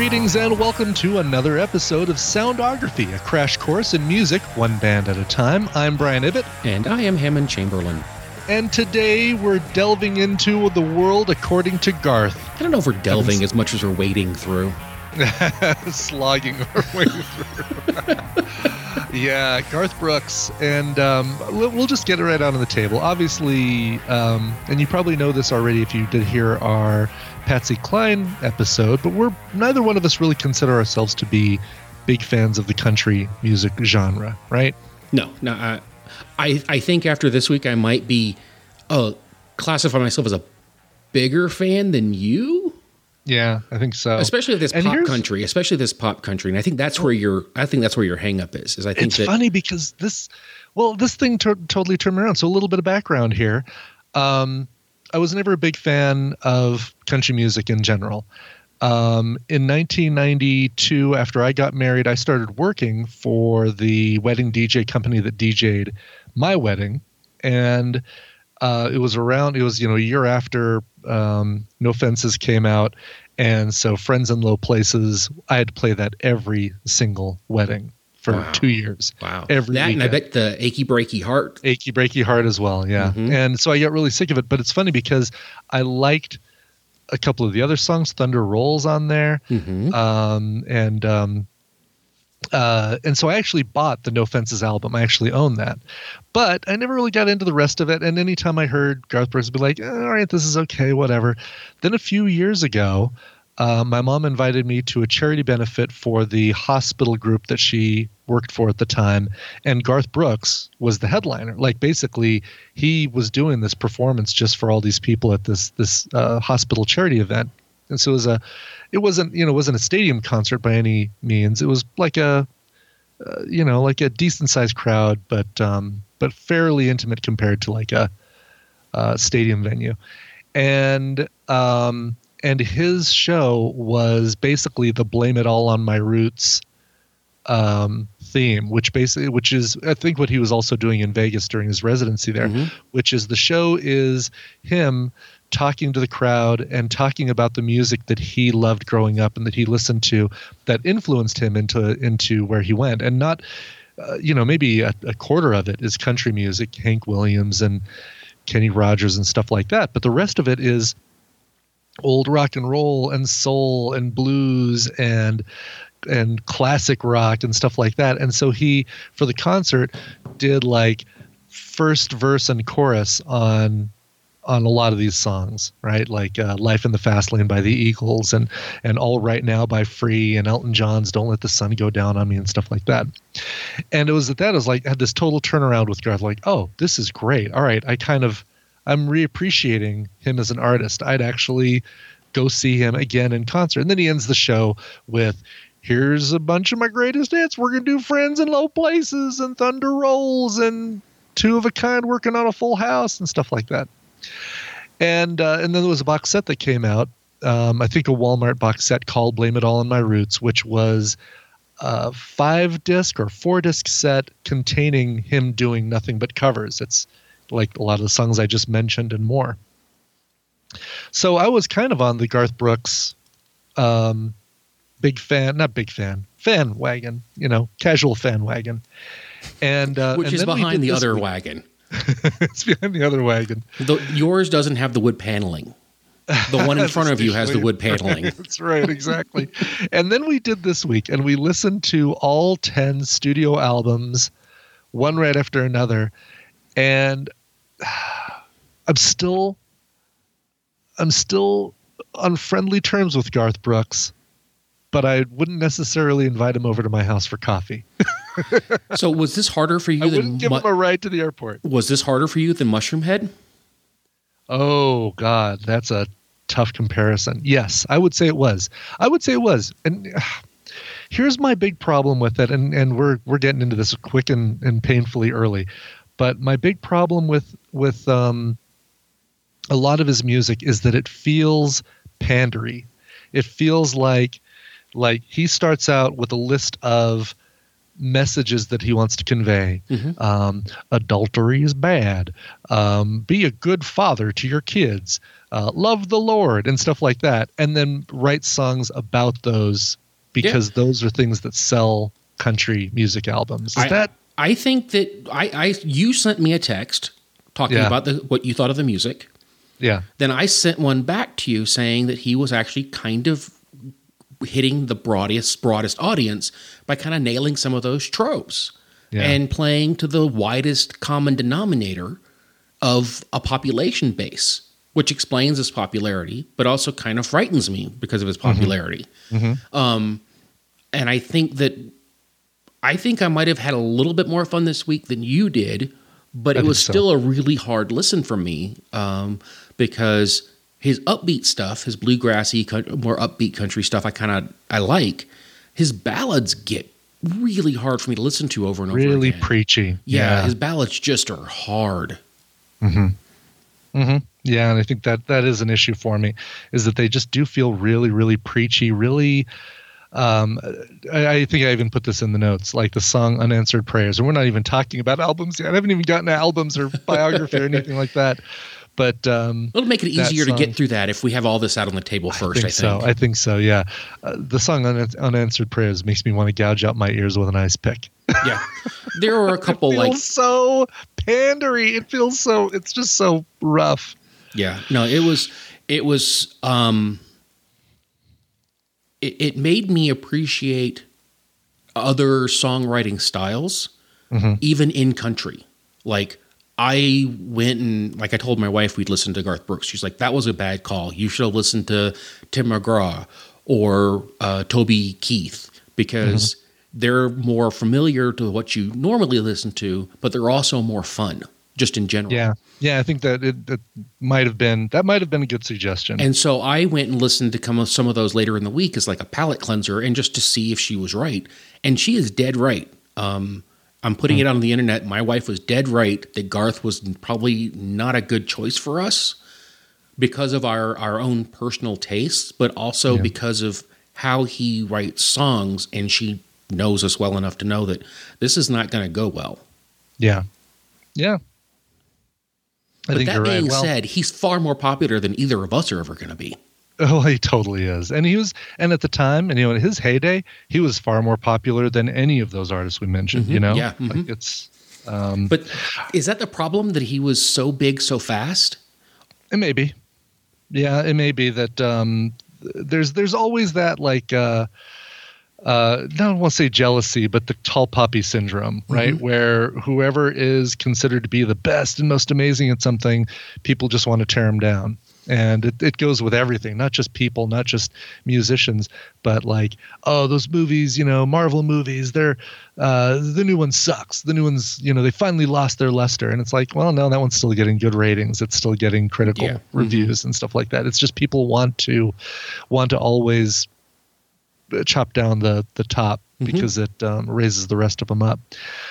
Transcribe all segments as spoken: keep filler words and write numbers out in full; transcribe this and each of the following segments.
Greetings and welcome to another episode of Soundography, a crash course in music, one band at a time. I'm Brian Ibbott. And I am Hammond Chamberlain. And today we're delving into the world according to Garth. I don't know if we're delving as much as we're wading through. Slogging our way through. Yeah, Garth Brooks. And um, we'll just get it right out on the table. Obviously, um, and you probably know this already if you did hear our Patsy Cline episode, but we're neither one of us really consider ourselves to be big fans of the country music genre, right? No, no. I, I, I think after this week, I might be uh, classify myself as a bigger fan than you. Yeah, I think so. Especially this and pop country, especially this pop country, and I think that's where your I think that's where your hang up is. Is I think it's that, funny because this, well, this thing to- totally turned me around. So a little bit of background here. Um, I was never a big fan of country music in general. Um, in nineteen ninety-two, after I got married, I started working for the wedding D J company that D J'd my wedding, and uh, it was around. It was you know a year after um, No Fences came out, and so Friends in Low Places. I had to play that every single wedding for wow. two years. Wow, every that weekend. And I bet the Achy Breaky Heart, Achy Breaky Heart as well. Yeah, mm-hmm. And so I got really sick of it. But it's funny because I liked a couple of the other songs. Thunder Rolls on there, mm-hmm. um, and um, uh, and so I actually bought the No Fences album. I actually own that, but I never really got into the rest of it. And anytime I heard Garth Brooks be like, eh, "All right, this is okay, whatever," then a few years ago, uh, my mom invited me to a charity benefit for the hospital group that she worked for at the time, and Garth Brooks was the headliner. Like basically, he was doing this performance just for all these people at this this uh, hospital charity event. And so it was a, it wasn't you know it wasn't a stadium concert by any means. It was like a, uh, you know like a decent sized crowd, but um, but fairly intimate compared to like a, a stadium venue, and um, and his show was basically the Blame It All on My Roots um, theme, which basically, which is, I think what he was also doing in Vegas during his residency there, mm-hmm. which is the show is him talking to the crowd and talking about the music that he loved growing up and that he listened to that influenced him into, into where he went. And not, uh, you know, maybe a, a quarter of it is country music, Hank Williams and Kenny Rogers and stuff like that. But the rest of it is old rock and roll and soul and blues and and classic rock and stuff like that. And so he, for the concert, did like first verse and chorus on on a lot of these songs, right? Like uh, Life in the Fast Lane by the Eagles and and All Right Now by Free and Elton John's Don't Let the Sun Go Down on Me and stuff like that. And it was at that, it was like, I had this total turnaround with Garth, like, oh, this is great. All right, I kind of, I'm reappreciating him as an artist. I'd actually go see him again in concert. And then he ends the show with, here's a bunch of my greatest hits. We're going to do Friends in Low Places and Thunder Rolls and Two of a Kind Working on a Full House and stuff like that. And uh, and then there was a box set that came out, um, I think a Walmart box set called Blame It All on My Roots, which was a five disc or four disc set containing him doing nothing but covers. It's like a lot of the songs I just mentioned and more. So I was kind of on the Garth Brooks um big fan, not big fan, fan wagon, you know, casual fan wagon. And uh, which and is behind the other week. wagon. It's behind the other wagon. The, yours doesn't have the wood paneling. The one in front of you has the wood paneling. That's right, exactly. And then we did this week, and we listened to all ten studio albums, one right after another. And I'm still, I'm still on friendly terms with Garth Brooks, but I wouldn't necessarily invite him over to my house for coffee. So was this harder for you I than wouldn't give mu- him a ride to the airport. Was this harder for you than Mushroom Head? Oh God, that's a tough comparison. Yes, I would say it was. I would say it was. And uh, here's my big problem with it, and, and we're we're getting into this quick and, and painfully early. But my big problem with with um, a lot of his music is that it feels pandery. It feels like like he starts out with a list of messages that he wants to convey. Mm-hmm. Um, adultery is bad. Um, be a good father to your kids. Uh, love the Lord and stuff like that. And then write songs about those because yeah. those are things that sell country music albums. Is I, that? I think that I, I you sent me a text talking yeah. about the, what you thought of the music. Yeah. Then I sent one back to you saying that he was actually kind of hitting the broadest, broadest audience by kind of nailing some of those tropes yeah. and playing to the widest common denominator of a population base, which explains his popularity, but also kind of frightens me because of his popularity. Mm-hmm. Um, and I think that I think I might have had a little bit more fun this week than you did, but I it was so. still a really hard listen for me um, because his upbeat stuff, his bluegrassy, more upbeat country stuff, I kind of I like. His ballads get really hard for me to listen to over and over really again. Really preachy. Yeah, yeah, his ballads just are hard. Mm-hmm. Mm-hmm. Yeah, and I think that that is an issue for me, is that they just do feel really, really preachy, really... Um, I, I think I even put this in the notes, like the song Unanswered Prayers. And we're not even talking about albums yet. I haven't even gotten to albums or biography or anything like that. But um, it'll make it easier song, to get through that if we have all this out on the table first, I think. I think. So. I think so, yeah. Uh, the song Un- Unanswered Prayers makes me want to gouge out my ears with an ice pick. Yeah. There were a couple it feels like... so pandery. It feels so... It's just so rough. Yeah. No, it was... It was... Um, it, it made me appreciate other songwriting styles, mm-hmm. even in country. Like... I went and, like I told my wife, we'd listen to Garth Brooks. She's like, that was a bad call. You should have listened to Tim McGraw or uh, Toby Keith because mm-hmm. they're more familiar to what you normally listen to, but they're also more fun, just in general. Yeah. Yeah, I think that it, it might have been, that might have been a good suggestion. And so I went and listened to some of those later in the week as like a palate cleanser and just to see if she was right. And she is dead right. Um I'm putting mm. it on the internet. My wife was dead right that Garth was probably not a good choice for us because of our, our own personal tastes, but also yeah. because of how he writes songs. And she knows us well enough to know that this is not going to go well. Yeah. Yeah. I but think that you're being right. well, said, he's far more popular than either of us are ever going to be. Oh, he totally is. And he was, and at the time, and you know, in his heyday, he was far more popular than any of those artists we mentioned, mm-hmm. you know? Yeah. Mm-hmm. Like it's, um, but is that the problem, that he was so big so fast? It may be. Yeah, it may be that, um, there's, there's always that like, uh, uh, I don't want to say jealousy, but the tall poppy syndrome, right? Mm-hmm. Where whoever is considered to be the best and most amazing at something, people just want to tear them down. And it, it goes with everything, not just people, not just musicians, but like, oh, those movies, you know, Marvel movies, they're, uh, the new one sucks. The new one's, you know, they finally lost their luster. And it's like, well, no, that one's still getting good ratings. It's still getting critical yeah. reviews mm-hmm. and stuff like that. It's just people want to, want to always chop down the, the top mm-hmm. because it um, raises the rest of them up.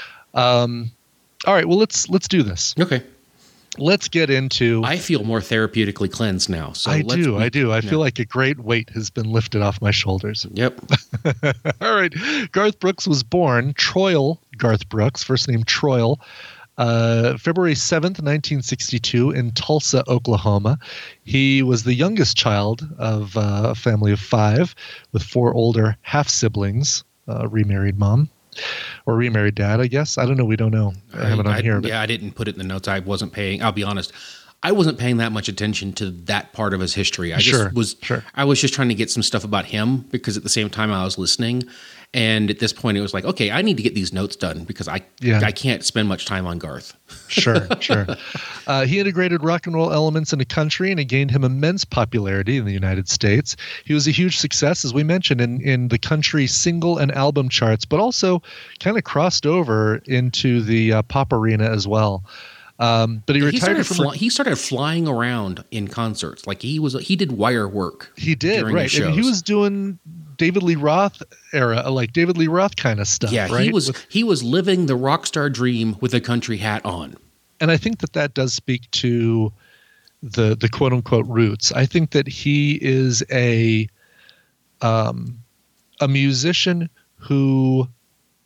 Um, all right, well, let's, let's do this. Okay. Let's get into... I feel more therapeutically cleansed now. So I let's do, be, I do. I yeah. feel like a great weight has been lifted off my shoulders. Yep. All right. Garth Brooks was born, Troil Garth Brooks, first name Troil, uh, February seventh, nineteen sixty-two in Tulsa, Oklahoma. He was the youngest child of uh, a family of five with four older half-siblings, uh, remarried mom. Or remarried dad, I guess. I don't know. We don't know. I have it on I, here. Yeah, I didn't put it in the notes. I wasn't paying. I'll be honest. I wasn't paying that much attention to that part of his history. I sure, just was. Sure. I was just trying to get some stuff about him because at the same time I was listening, and at this point it was like, okay, I need to get these notes done because I yeah. I can't spend much time on Garth. Sure, sure. Uh, he integrated rock and roll elements into country, and it gained him immense popularity in the United States. He was a huge success, as we mentioned, in, in the country single and album charts, but also kind of crossed over into the uh, pop arena as well. Um, but he, he retired started from. Fly, he started flying around in concerts, like he was. He did wire work. He did, right? And he was doing David Lee Roth era, like David Lee Roth kind of stuff. Yeah, right? he was. With, he was living the rock star dream with a country hat on. And I think that that does speak to the the quote unquote roots. I think that he is a um, a musician who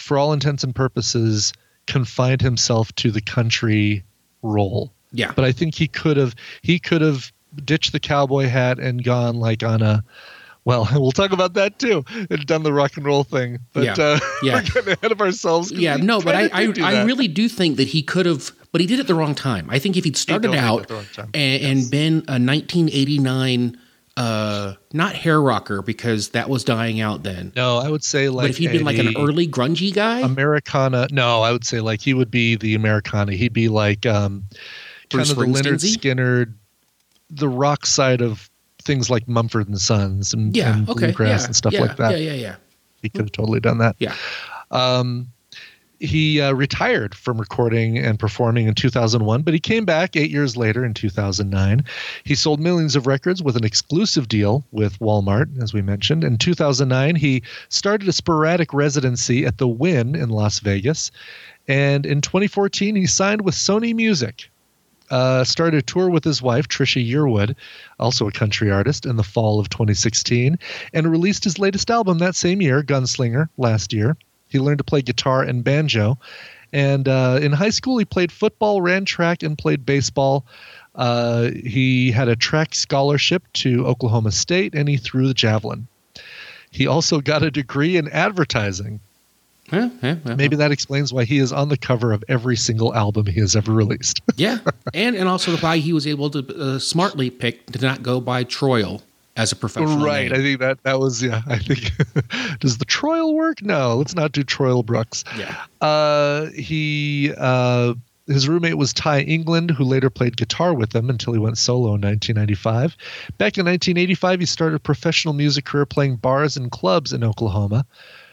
for all intents and purposes, confined himself to the country role. Yeah. But I think he could have he could have ditched the cowboy hat and gone like on a well, we'll talk about that too, and done the rock and roll thing. But yeah. Uh, yeah. we're getting ahead of ourselves. Yeah, no, but I I, do I really do think that he could have, but he did it at the wrong time. I think if he'd started he out and, yes. and been a nineteen eighty-nine, uh, not hair rocker because that was dying out then. No, I would say like. But if he'd been like an early grungy guy, Americana. No, I would say like he would be the Americana. He'd be like um, kind of the Leonard Skinner, the rock side of things like Mumford and Sons and, yeah, and okay, bluegrass yeah, and stuff yeah, like that. Yeah, yeah, yeah. He could have totally done that. Yeah. Um, he uh, retired from recording and performing in two thousand one, but he came back eight years later in two thousand nine. He sold millions of records with an exclusive deal with Walmart, as we mentioned. In two thousand nine, he started a sporadic residency at the Wynn in Las Vegas. And in twenty fourteen, he signed with Sony Music. Uh, started a tour with his wife, Trisha Yearwood, also a country artist, in the fall of twenty sixteen, and released his latest album that same year, Gunslinger, last year. He learned to play guitar and banjo. And uh, in high school, he played football, ran track, and played baseball. Uh, he had a track scholarship to Oklahoma State, and he threw the javelin. He also got a degree in advertising. Yeah, yeah, yeah. Maybe that explains why he is on the cover of every single album he has ever released. yeah, and and also why he was able to uh, smartly pick to not go by Troil as a professional Right, name. I think that that was, yeah, I think, does the Troil work? No, let's not do Troil Brooks. Yeah. Uh, he, uh, his roommate was Ty England, who later played guitar with him until he went solo in nineteen ninety-five. Back in nineteen eighty-five, he started a professional music career playing bars and clubs in Oklahoma.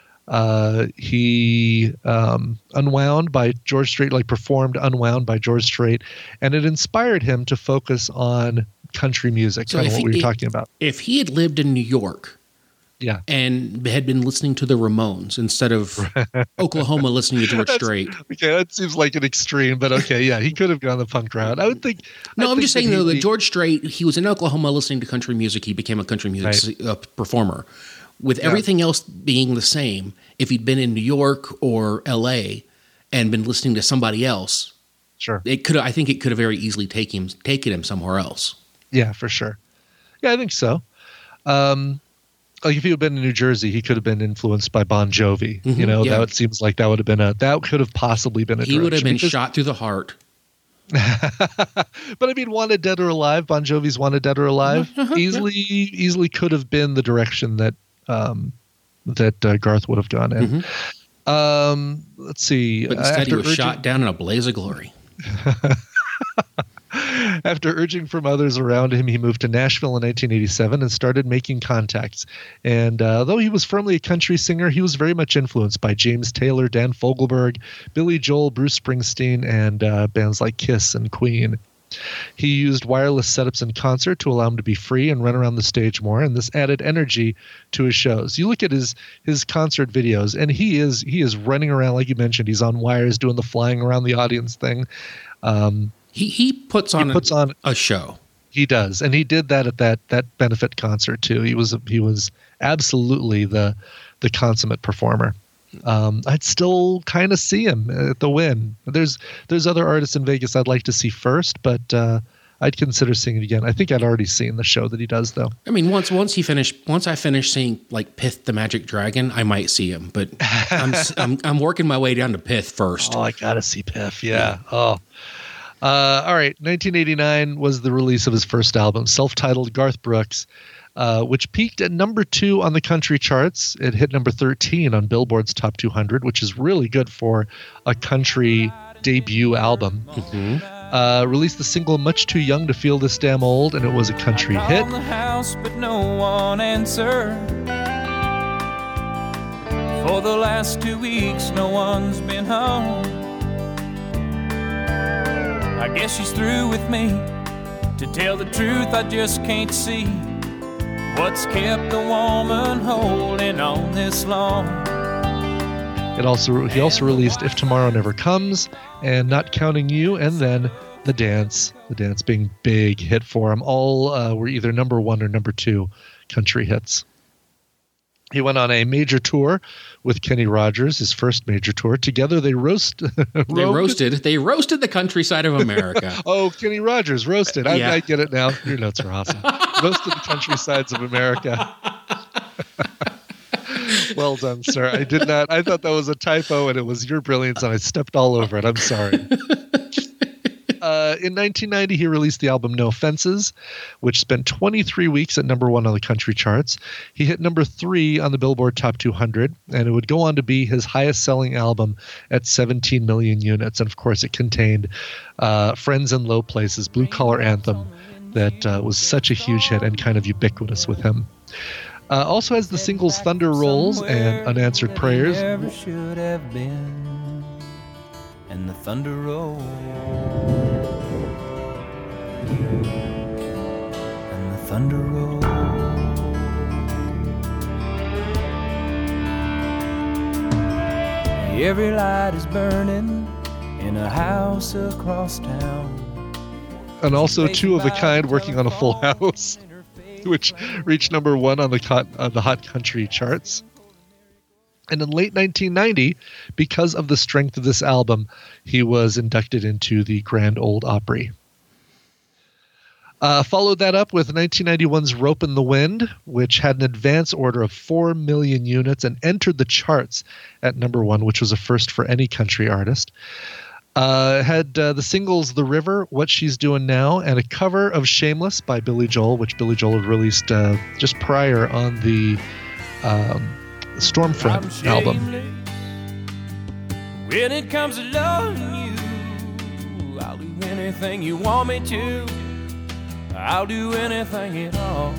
Uh, he um, unwound by George Strait, like performed Unwound by George Strait, and it inspired him to focus on country music, so kind of what he, we were talking about. If he had lived in New York yeah, and had been listening to the Ramones instead of Oklahoma listening to George Strait. Okay, that seems like an extreme, but okay, yeah, he could have gone the punk route. I would think. No, I I'm think just saying, that though, that he, George Strait, he was in Oklahoma listening to country music. He became a country music right. uh, performer. With yeah. everything else being the same, if he'd been in New York or L A and been listening to somebody else, sure, it could. I think it could have very easily take him, taken him somewhere else. Yeah, for sure. Yeah, I think so. Um, like if he had been in New Jersey, he could have been influenced by Bon Jovi. Mm-hmm, you know, yeah. that seems like that would have been a that could have possibly been a. He would have been because, shot through the heart. But I mean, Wanted Dead or Alive, Bon Jovi's Wanted Dead or Alive, uh-huh, easily yeah. easily could have been the direction that. Um, that uh, Garth would have gone in. Mm-hmm. Um, let's see. But instead he was urging, shot down in a blaze of glory. After urging from others around him, he moved to Nashville in nineteen eighty-seven and started making contacts. And uh, though he was firmly a country singer, he was very much influenced by James Taylor, Dan Fogelberg, Billy Joel, Bruce Springsteen, and uh, bands like Kiss and Queen. He used wireless setups in concert to allow him to be free and run around the stage more, and this added energy to his shows. You look at his his concert videos, and he is he is running around like you mentioned. He's on wires doing the flying around the audience thing. Um, he he puts on he puts a, on a show. He does, and he did that at that that benefit concert too. He was he was absolutely the the consummate performer. Um, I'd still kind of see him at the Wynn. There's there's other artists in Vegas I'd like to see first, but uh, I'd consider seeing it again. I think I'd already seen the show that he does, though. I mean, once once he finished, once I finish seeing like Pith the Magic Dragon, I might see him, but I'm I'm, I'm working my way down to Pith first. Oh, I gotta see Pith. Yeah. yeah. Oh. Uh, all right. nineteen eighty-nine was the release of his first album, self-titled Garth Brooks. Uh, which peaked at number two on the country charts. It hit number thirteen on Billboard's Top two hundred, which is really good for a country debut album. Mm-hmm. Uh, released the single Much Too Young to Feel This Damn Old, and it was a country hit. The house, but no one answered. For the last two weeks, no one's been home. I guess she's through with me. To tell the truth, I just can't see what's kept the woman holding on this long. It also he also released If Tomorrow Never Comes and Not Counting You, and then The Dance. The Dance being big hit for him. All uh, were either number one or number two country hits. He went on a major tour with Kenny Rogers, his first major tour. Together, they roast. they roasted. They roasted the countryside of America. Oh, Kenny Rogers roasted. I, Yeah. I get it now. Your notes are awesome. Roasted the countrysides of America. Well done, sir. I did not. I thought that was a typo, and it was your brilliance, and I stepped all over it. I'm sorry. Uh, in nineteen ninety, he released the album No Fences, which spent twenty-three weeks at number one on the country charts. He hit number three on the Billboard Top two hundred, and it would go on to be his highest-selling album at seventeen million units. And, of course, it contained uh, Friends in Low Places, Blue Collar Anthem, that uh, was such a huge hit and kind of ubiquitous with him. Uh, also has the singles Thunder Rolls and Unanswered Prayers. Never should have been, and the thunder rolls, and the thunder rolls. Every light is burning in a house across town. And also Two of a Kind, Working on a Full House, which reached number one on the hot, uh, the hot country charts. And in late nineteen ninety, because of the strength of this album, he was inducted into the Grand Ole Opry. Uh, followed that up with nineteen ninety-one's Rope in the Wind, which had an advance order of four million units and entered the charts at number one, which was a first for any country artist. Uh, had uh, the singles The River, What She's Doing Now, and a cover of Shameless by Billy Joel, which Billy Joel had released uh, just prior on the um, Stormfront album. When it comes to loving you, I'll do anything you want me to. I'll do anything at all.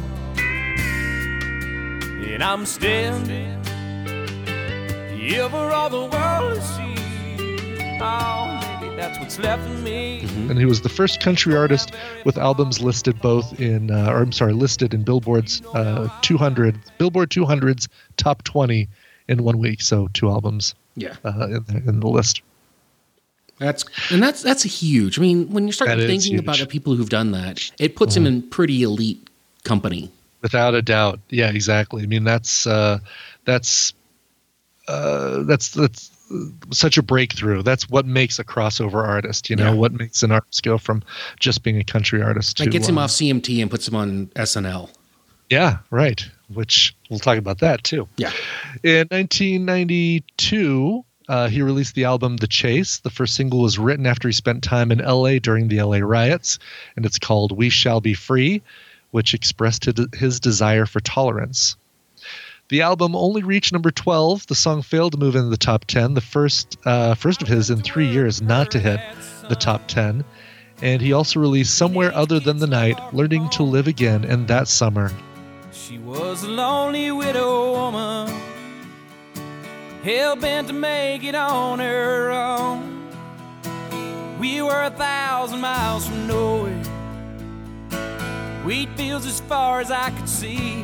And I'm standing here for all the world to see. Oh, maybe that's what's left of me. And he was the first country artist with albums listed both in, uh, or I'm sorry, listed in Billboard's uh, two hundred, Billboard two hundred's top twenty in one week. So two albums, Yeah, uh, in, the, in the list. that's and that's that's huge. I mean, when you start That is thinking about huge. the people who've done that, it puts Mm-hmm. him in pretty elite company. Without a doubt. Yeah, exactly. I mean, that's uh, that's uh, that's that's such a breakthrough. That's what makes a crossover artist. You know, Yeah. what makes an artist go from just being a country artist to That gets him uh, off C M T and puts him on S N L. Yeah, right. Which we'll talk about that too. Yeah. In nineteen ninety-two, uh, he released the album The Chase. The first single was written after he spent time in L A during the L A riots, and it's called We Shall Be Free, which expressed his- his desire for tolerance. The album only reached number twelve. The song failed to move into the top ten, the first uh, first of his in three years not to hit the top ten. And he also released Somewhere Other Than the Night, Learning to Live Again, and That Summer. She was a lonely widow woman, hell-bent to make it on her own. We were a thousand miles from nowhere, wheat fields as far as I could see,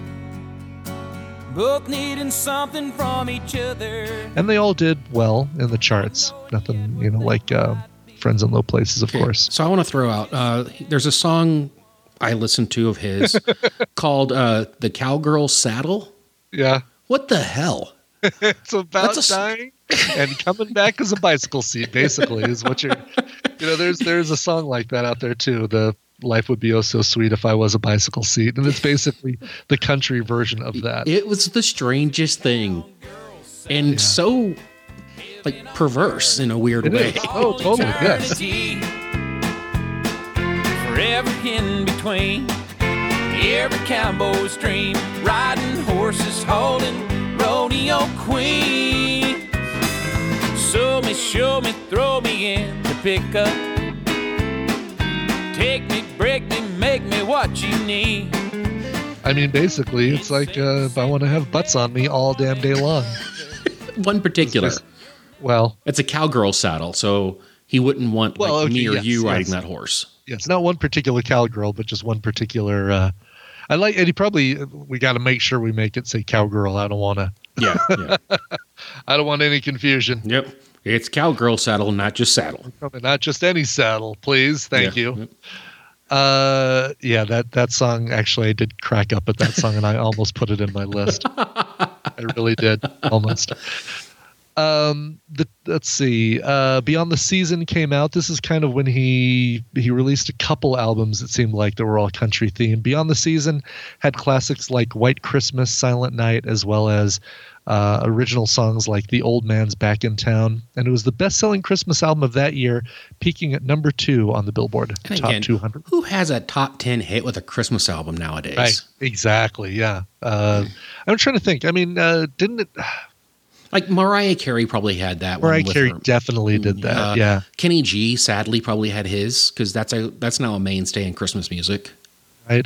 both needing something from each other. And they all did well in the charts. Nothing, you know, like uh, Friends in Low Places, of course. So I want to throw out. Uh, there's a song I listened to of his called uh, "The Cowgirl Saddle." Yeah. What the hell? It's about That's a- dying and coming back as a bicycle seat, basically, is what you're, you know, there's, there's a song like that out there too. The Life Would Be Oh So Sweet If I Was a Bicycle Seat. And it's basically the country version of that. It was the strangest thing, and so like perverse in a weird It way. is. Oh, totally. Yes. Eternity, forever in between. Every cowboy's dream, riding horses, holding rodeo queens. Show me, show me, throw me in to pick up. Take me, break me, make me what you need. I mean, basically, it's like uh, if I want to have butts on me all damn day long. One particular. It's- Well, It's a cowgirl saddle, so he wouldn't want like, Well, okay, me or yes, you riding yes. that horse. yes, not one particular cowgirl, but just one particular. Uh, I like, and he probably, we got to make sure we make it say cowgirl. I don't want to, Yeah, yeah. I don't want any confusion. Yep. It's cowgirl saddle, not just saddle. Not just any saddle, please. Thank Yeah, you. yep. Uh, yeah, that, that song, actually, I did crack up at that song, and I almost put it in my list. I really did, almost. Um, the, let's see. Uh, Beyond the Season came out. This is kind of when he he released a couple albums. It seemed like that were all country themed. Beyond the Season had classics like White Christmas, Silent Night, as well as uh, original songs like The Old Man's Back in Town. And it was the best-selling Christmas album of that year, peaking at number two on the Billboard and Top again, two hundred. Who has a top ten hit with a Christmas album nowadays? Right. Exactly. Yeah. Uh, I'm trying to think. I mean, uh, didn't it? Like Mariah Carey probably had that Mariah one. Mariah Carey her. definitely did that. Uh, yeah. Kenny G sadly probably had his because that's a that's now a mainstay in Christmas music. Right.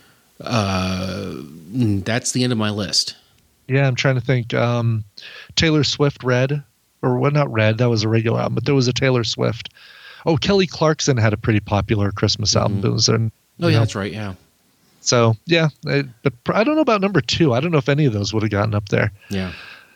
Uh, that's the end of my list. Yeah, I'm trying to think. Um, Taylor Swift, Red, or what? Not Red. That was a regular album, but there was a Taylor Swift. Oh, Kelly Clarkson had a pretty popular Christmas album. Mm-hmm. It was an, oh yeah, know. that's right. Yeah. So yeah, it, but I don't know about number two. I don't know if any of those would have gotten up there. Yeah.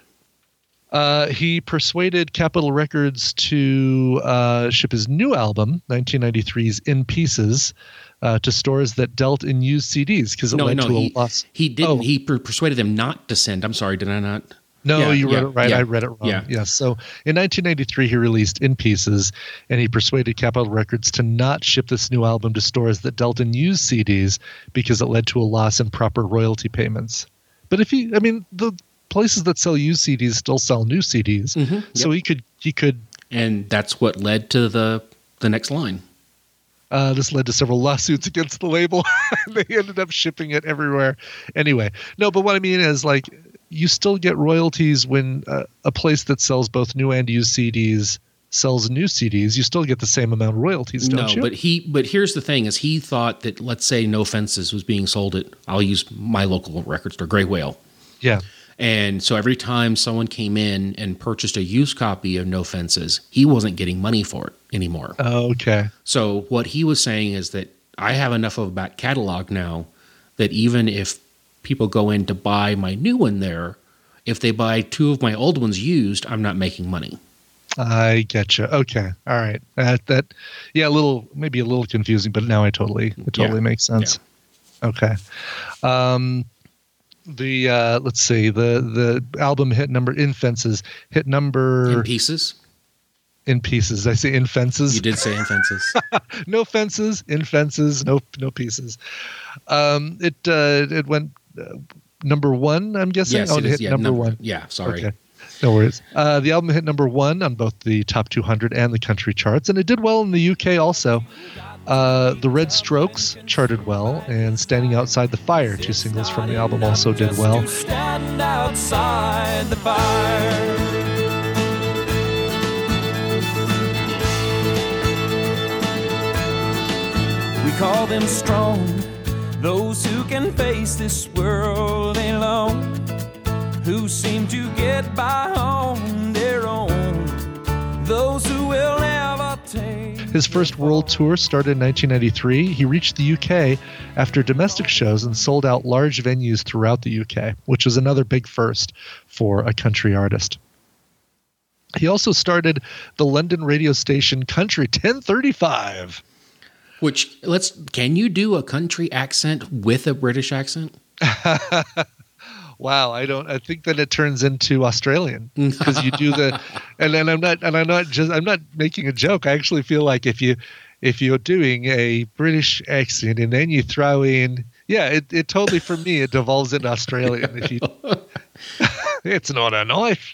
Uh, he persuaded Capitol Records to uh, ship his new album, nineteen ninety-three's In Pieces, uh, to stores that dealt in used C Ds because it No, led no, to he, a loss. he didn't. Oh. He per- persuaded them not to send. I'm sorry, did I not? No, Yeah, you read yeah, it right. yeah. I read it wrong. Yeah. Yes. So in nineteen ninety-three, he released In Pieces, and he persuaded Capitol Records to not ship this new album to stores that dealt in used C Ds because it led to a loss in proper royalty payments. But if he, I mean, the places that sell used C Ds still sell new C Ds, Mm-hmm, yep. so he could he could. And that's what led to the the next line. Uh, this led to several lawsuits against the label. They ended up shipping it everywhere. Anyway, no, but what I mean is, like, you still get royalties when uh, a place that sells both new and used C Ds sells new C Ds. You still get the same amount of royalties, don't no, you? but he. But here's the thing: is he thought that, let's say, No Fences was being sold at, I'll use my local record store, Gray Whale. Yeah. And so every time someone came in and purchased a used copy of No Fences, he wasn't getting money for it anymore. Okay. So what he was saying is that I have enough of a back catalog now that even if people go in to buy my new one there, if they buy two of my old ones used, I'm not making money. I get you. Okay. All right. That, that, yeah, a little, maybe a little confusing, but now I totally, it totally Yeah. makes sense. Yeah. Okay. Um, the, uh, let's see, the, the album hit number In Fences hit number In Pieces? In Pieces. I say In Fences. You did say In Fences. No fences, in fences, no, no pieces. Um, it, uh, it went uh, number one, I'm guessing. Yes, oh, it it is. hit Yeah, number number- one. yeah, sorry. Okay. No worries. Uh, the album hit number one on both the top two hundred and the country charts, and it did well in the U K also. Uh, the Red Strokes charted well, and Standing Outside the Fire, two singles from the album, also did well. Stand outside the fire. We call them strong, those who can face this world alone, who seem to get by on their own, those who will never take. His first world tour started in nineteen ninety-three. He reached the U K after domestic shows and sold out large venues throughout the U K, which was another big first for a country artist. He also started the London radio station Country ten thirty-five. Which, let's, can you do a country accent with a British accent? Wow, I don't. I think that it turns into Australian because you do the, and then I'm not, and I'm not just, I'm not making a joke. I actually feel like if you, if you're doing a British accent and then you throw in, yeah, it, it totally for me it devolves into Australian. If you, it's not a knife,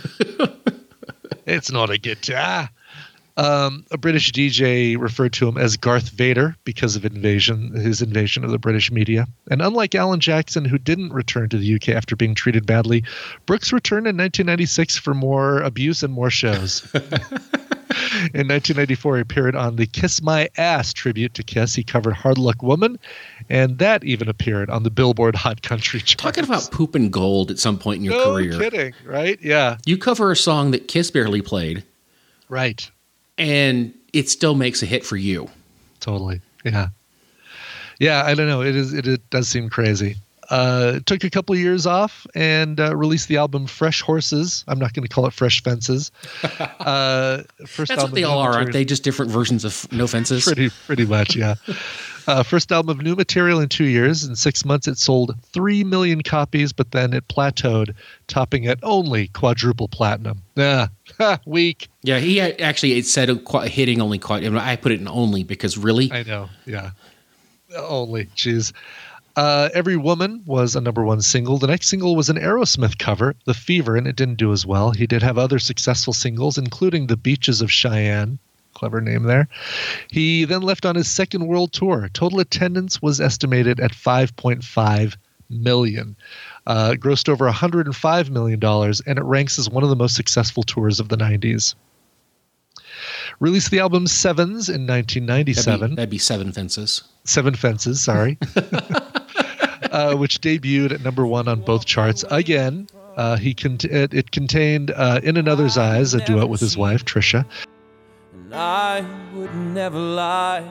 it's not a guitar. Um, a British D J referred to him as Garth Vader because of invasion, his invasion of the British media. And unlike Alan Jackson, who didn't return to the U K after being treated badly, Brooks returned in nineteen ninety-six for more abuse and more shows. In nineteen ninety-four, he appeared on the Kiss My Ass tribute to Kiss. He covered Hard Luck Woman, and that even appeared on the Billboard Hot Country charts. Talking about poop and gold at some point in your no career. No kidding, right? Yeah. You cover a song that Kiss barely played. Right. And it still makes a hit for you. Totally. Yeah. Yeah, I don't know. It is. It, it does seem crazy. Uh, took a couple of years off and uh, released the album Fresh Horses. I'm not going to call it Fresh Fences. Uh, first That's what they all are, aren't they? Just different versions of No Fences? Pretty, pretty much, yeah. Uh, first album of new material in two years. In six months, it sold three million copies, but then it plateaued, topping at only quadruple platinum. Yeah, weak. Yeah, he actually, it said hitting only quite. I put it in only because really? I know, yeah. Only, jeez. Uh, Every Woman was a number one single. The next single was an Aerosmith cover, The Fever, and it didn't do as well. He did have other successful singles, including The Beaches of Cheyenne. Clever name there. He then left on his second world tour. Total attendance was estimated at five point five million. Uh, it grossed over one hundred five million dollars, and it ranks as one of the most successful tours of the nineties. Released the album Sevens in nineteen ninety-seven. That'd be, that'd be Seven Fences. Seven Fences, sorry. uh, which debuted at number one on both charts. Again, uh, he cont- it, it contained uh, In Another's Eyes, a duet with his wife, Trisha. And I would never lie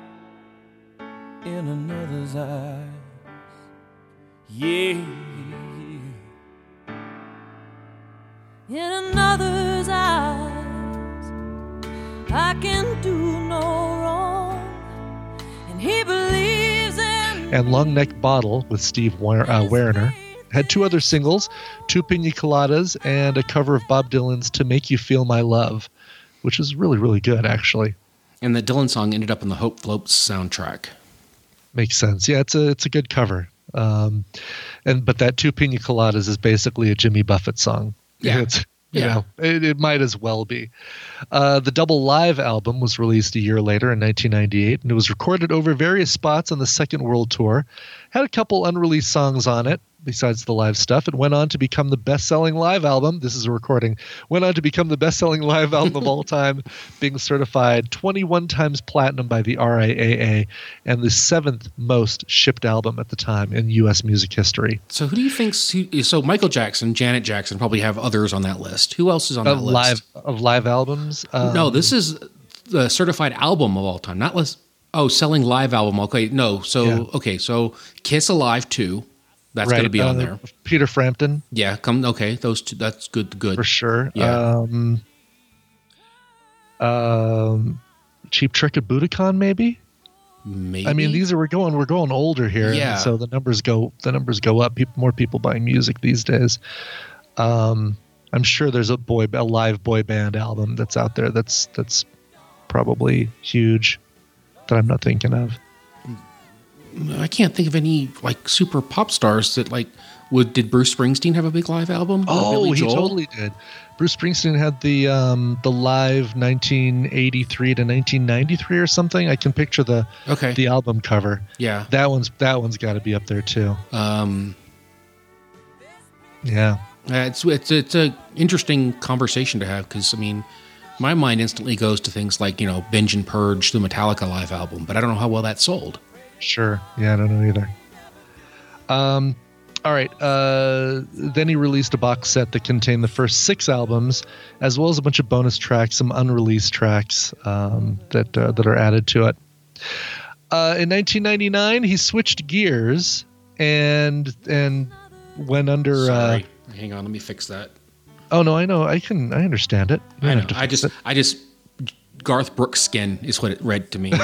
in another's eyes. Yeah. In another's eyes, I can do no wrong, and he believes in. And Long Neck Bottle with Steve Wer- uh, Werner had two other singles, Two Pina Coladas, and a cover of Bob Dylan's To Make You Feel My Love, which is really, really good, actually. And the Dylan song ended up on the Hope Floats soundtrack. Makes sense. Yeah, it's a it's a good cover. Um, and but that Two Pina Coladas is basically a Jimmy Buffett song. Yeah. It's, you yeah. know, it, it might as well be. Uh, the double live album was released a year later in nineteen ninety-eight, and it was recorded over various spots on the Second World Tour. Had a couple unreleased songs on it besides the live stuff. It went on to become the best-selling live album. This is a recording. Went on to become the best-selling live album of all time, being certified twenty-one times platinum by the R I A A, and the seventh most shipped album at the time in U S music history. So who do you think? So Michael Jackson, Janet Jackson probably have others on that list. Who else is on Uh, that list? live of live albums? Um, no, this is the certified album of all time. Not list. Oh, selling live album. Okay, no. So Yeah. okay, so Kiss Alive two. That's right, going to be on uh, there. Peter Frampton. Yeah, come. Okay, those two. That's good. Good For sure. Yeah. Um, um, Cheap Trick at Budokan, maybe. Maybe. I mean, these are we're going we're going older here, Yeah. so the numbers go the numbers go up. People, more people buying music these days. Um, I'm sure there's a boy a live boy band album that's out there that's that's probably huge that I'm not thinking of. I can't think of any like super pop stars that like would. Did Bruce Springsteen have a big live album? Or Oh, Billy he Joel? totally did. Bruce Springsteen had the um, the live nineteen eighty-three to nineteen ninety-three or something. I can picture the Okay. the album cover. Yeah. That one's that one's got to be up there too. Um. Yeah. Uh, it's it's it's a interesting conversation to have because I mean, my mind instantly goes to things like you know Binge and Purge, the Metallica live album, but I don't know how well that sold. Sure. Yeah, I don't know either. Um, all right. Uh, then he released a box set that contained the first six albums, as well as a bunch of bonus tracks, some unreleased tracks um, that uh, that are added to it. Uh, in nineteen ninety-nine, he switched gears and and went under. Sorry, Uh, hang on, let me fix that. oh no, I know. I can. I understand it. You I don't know. have to I fix just it. I just Garth Brooks skin is what it read to me.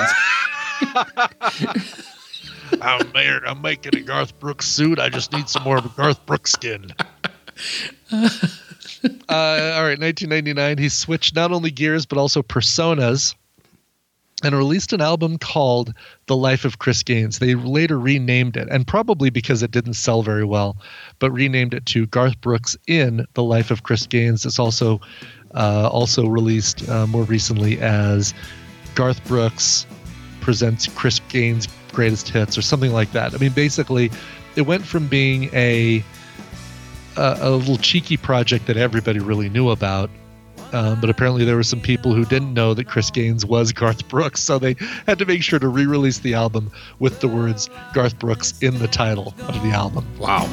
I'm, there, I'm making a Garth Brooks suit. I just need some more of a Garth Brooks skin. uh, all right, nineteen ninety-nine, he switched not only gears but also personas and released an album called The Life of Chris Gaines. They later renamed it, and probably because it didn't sell very well, but renamed it to Garth Brooks in The Life of Chris Gaines. It's also uh, also released uh, more recently as Garth Brooks presents Chris Gaines' greatest hits or something like that. I mean, basically, it went from being a a, a little cheeky project that everybody really knew about, um, but apparently there were some people who didn't know that Chris Gaines was Garth Brooks, so they had to make sure to re-release the album with the words Garth Brooks in the title of the album. Wow.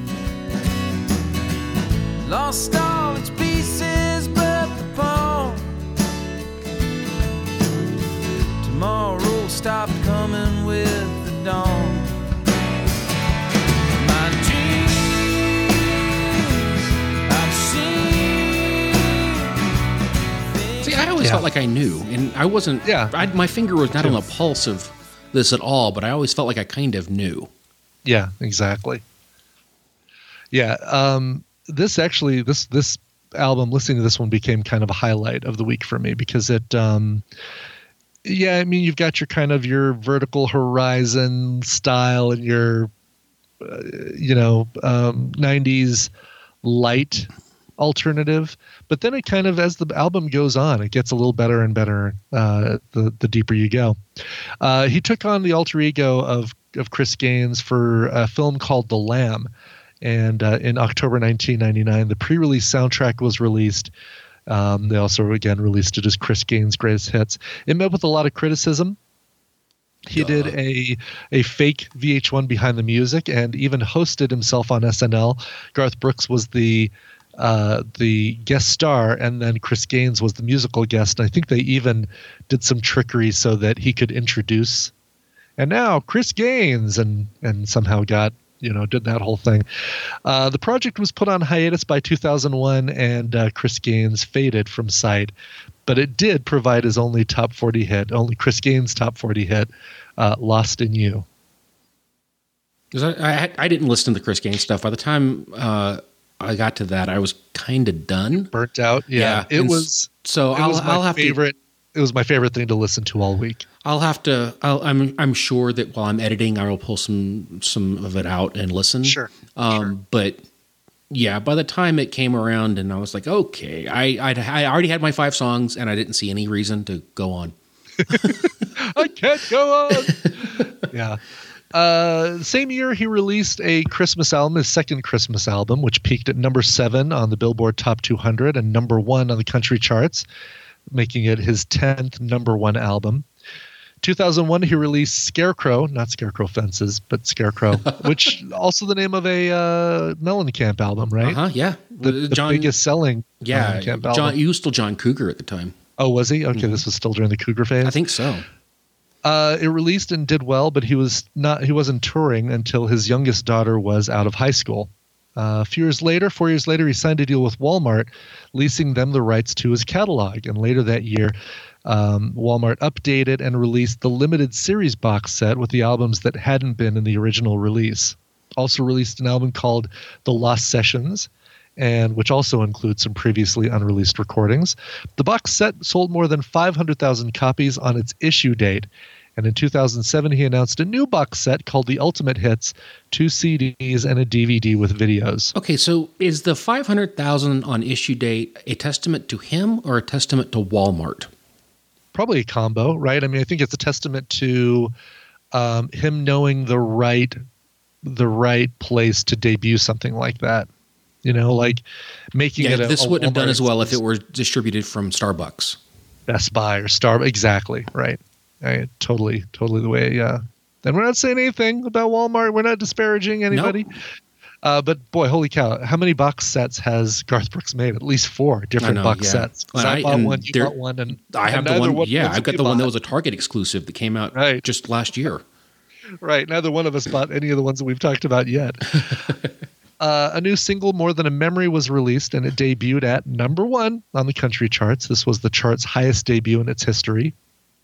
Lost all its pieces but the pawn. Tomorrow stopped coming with the dawn. My dreams I've seen. See, I always Yeah. felt like I knew, and I wasn't. Yeah. I, my finger was not on the pulse of this at all, but I always felt like I kind of knew. Yeah, exactly. Yeah, um, this actually, this this album, listening to this one became kind of a highlight of the week for me because it, um, yeah, I mean, you've got your kind of your Vertical Horizon style and your, uh, you know, um, nineties light alternative, but then it kind of, as the album goes on, it gets a little better and better uh, the the deeper you go. Uh, he took on the alter ego of of Chris Gaines for a film called The Lamb. And uh, in October nineteen ninety-nine, the pre-release soundtrack was released. Um, they also, again, released it as Chris Gaines' Greatest Hits. It met with a lot of criticism. He Duh. did a a fake V H one behind the music and even hosted himself on S N L. Garth Brooks was the uh, the guest star, and then Chris Gaines was the musical guest. And I think they even did some trickery so that he could introduce. And now Chris Gaines, and and somehow got. You know, did that whole thing. Uh, the project was put on hiatus by two thousand one, and uh, Chris Gaines faded from sight. But it did provide his only top forty hit, only Chris Gaines' top forty hit, uh, "Lost in You." Because I, I, I didn't listen to the Chris Gaines stuff. By the time uh, I got to that, I was kind of done, burnt out. Yeah, yeah. it was. So it I'll, was my I'll have favorite. To, it was my favorite thing to listen to all week. I'll have to. I'll, I'm. I'm sure that while I'm editing, I will pull some some of it out and listen. Sure. Um, sure. But yeah, by the time it came around, and I was like, okay, I I'd, I already had my five songs, and I didn't see any reason to go on. I can't go on. Yeah. Uh, same year, he released a Christmas album, his second Christmas album, which peaked at number seven on the Billboard Top two hundred and number one on the country charts, making it his tenth number one album. two thousand one, he released Scarecrow, not Scarecrow Fences, but Scarecrow, which also the name of a uh, Mellencamp album, right? Uh-huh, yeah. The, the John, biggest selling yeah, Mellencamp John, album. he was still John Cougar at the time. Oh, was he? Okay, mm-hmm. This was still during the Cougar phase? I think so. Uh, it released and did well, but he was not. He wasn't touring until his youngest daughter was out of high school. Uh, a few years later, four years later, he signed a deal with Walmart, leasing them the rights to his catalog. And later that year, um, Walmart updated and released the limited series box set with the albums that hadn't been in the original release. Also released an album called The Lost Sessions, and which also includes some previously unreleased recordings. The box set sold more than five hundred thousand copies on its issue date. And in two thousand seven, he announced a new box set called The Ultimate Hits, two C Ds and a D V D with videos. Okay, so is the five hundred thousand on issue date a testament to him or a testament to Walmart? Probably a combo, right? I mean, I think it's a testament to um, him knowing the right the right place to debut something like that. You know, like making yeah, it a this a wouldn't have done as well if it exclusive. were distributed from Starbucks. Best Buy or Star. Exactly, right. I, totally, totally the way, yeah. And we're not saying anything about Walmart. We're not disparaging anybody. Nope. Uh, but boy, holy cow. How many box sets has Garth Brooks made? At least four different know, box yeah. sets. Well, I, I bought and one, you there, bought one. And I have and the one, one yeah, I've got the bought. one that was a Target exclusive that came out right. just last year. Right. Neither one of us bought any of the ones that we've talked about yet. Uh, a new single, More Than a Memory, was released, and it debuted at number one on the country charts. This was the chart's highest debut in its history.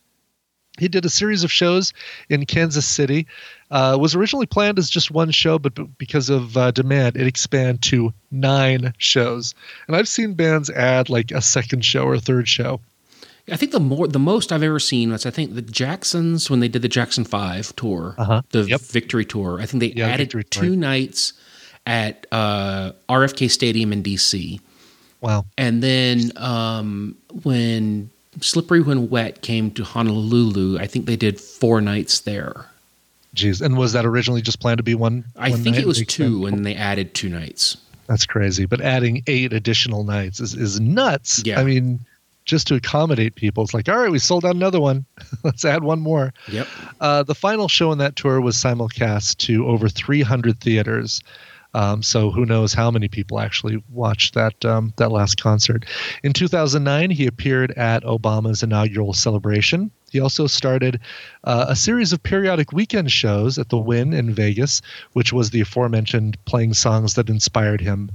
He did a series of shows in Kansas City. Uh, was originally planned as just one show, but because of uh, demand, it expanded to nine shows. And I've seen bands add like a second show or a third show. I think the more the most I've ever seen was I think the Jacksons when they did the Jackson Five tour, uh-huh. the yep. Victory Tour. I think they yeah, added Victory two tour. nights at uh, R F K Stadium in D C. Wow! And then um, when Slippery When Wet came to Honolulu, I think they did four nights there. Jeez, and was that originally just planned to be one? I one think night it was and two, and they added two nights. That's crazy. But adding eight additional nights is, is nuts. Yeah. I mean, just to accommodate people, it's like, all right, we sold out another one. Let's add one more. Yep. Uh, the final show on that tour was simulcast to over three hundred theaters. Um, so who knows how many people actually watched that um, that last concert. In two thousand nine, he appeared at Obama's inaugural celebration. He also started uh, a series of periodic weekend shows at the Wynn in Vegas, which was the aforementioned playing songs that inspired him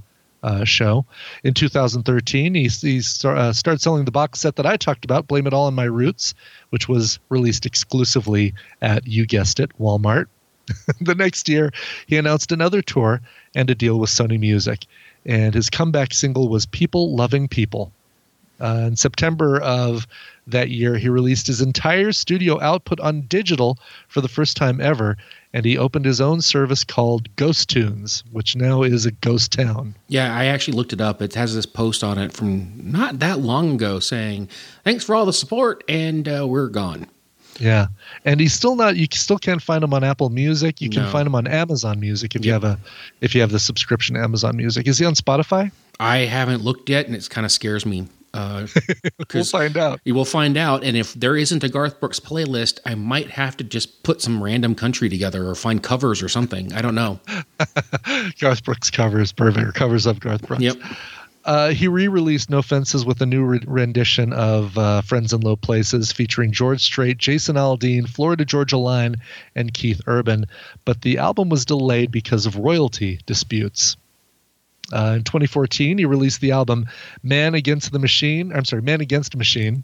uh, show. In two thousand thirteen, he, he start, uh, started selling the box set that I talked about, Blame It All on My Roots, which was released exclusively at, you guessed it, Walmart. The next year, he announced another tour and a deal with Sony Music. And his comeback single was People Loving People. Uh, in September of that year, he released his entire studio output on digital for the first time ever, and he opened his own service called Ghost Tunes, which now is a ghost town. Yeah, I actually looked it up. It has this post on it from not that long ago saying, thanks for all the support, and uh, we're gone. Yeah, and he's still not. You still can't find him on Apple Music. You can No. find him on Amazon Music if Yep. you have a if you have the subscription to Amazon Music. Is he on Spotify? I haven't looked yet, and it kind of scares me. Uh, We'll find out. You will find out, and if there isn't a Garth Brooks playlist, I might have to just put some random country together or find covers or something. I don't know. Garth Brooks covers, perfect, or covers of Garth Brooks. Yep. Uh, he re-released No Fences with a new re- rendition of uh, Friends in Low Places featuring George Strait, Jason Aldean, Florida Georgia Line, and Keith Urban. But the album was delayed because of royalty disputes. Uh, in twenty fourteen, he released the album Man Against the Machine. I'm sorry, Man Against Machine.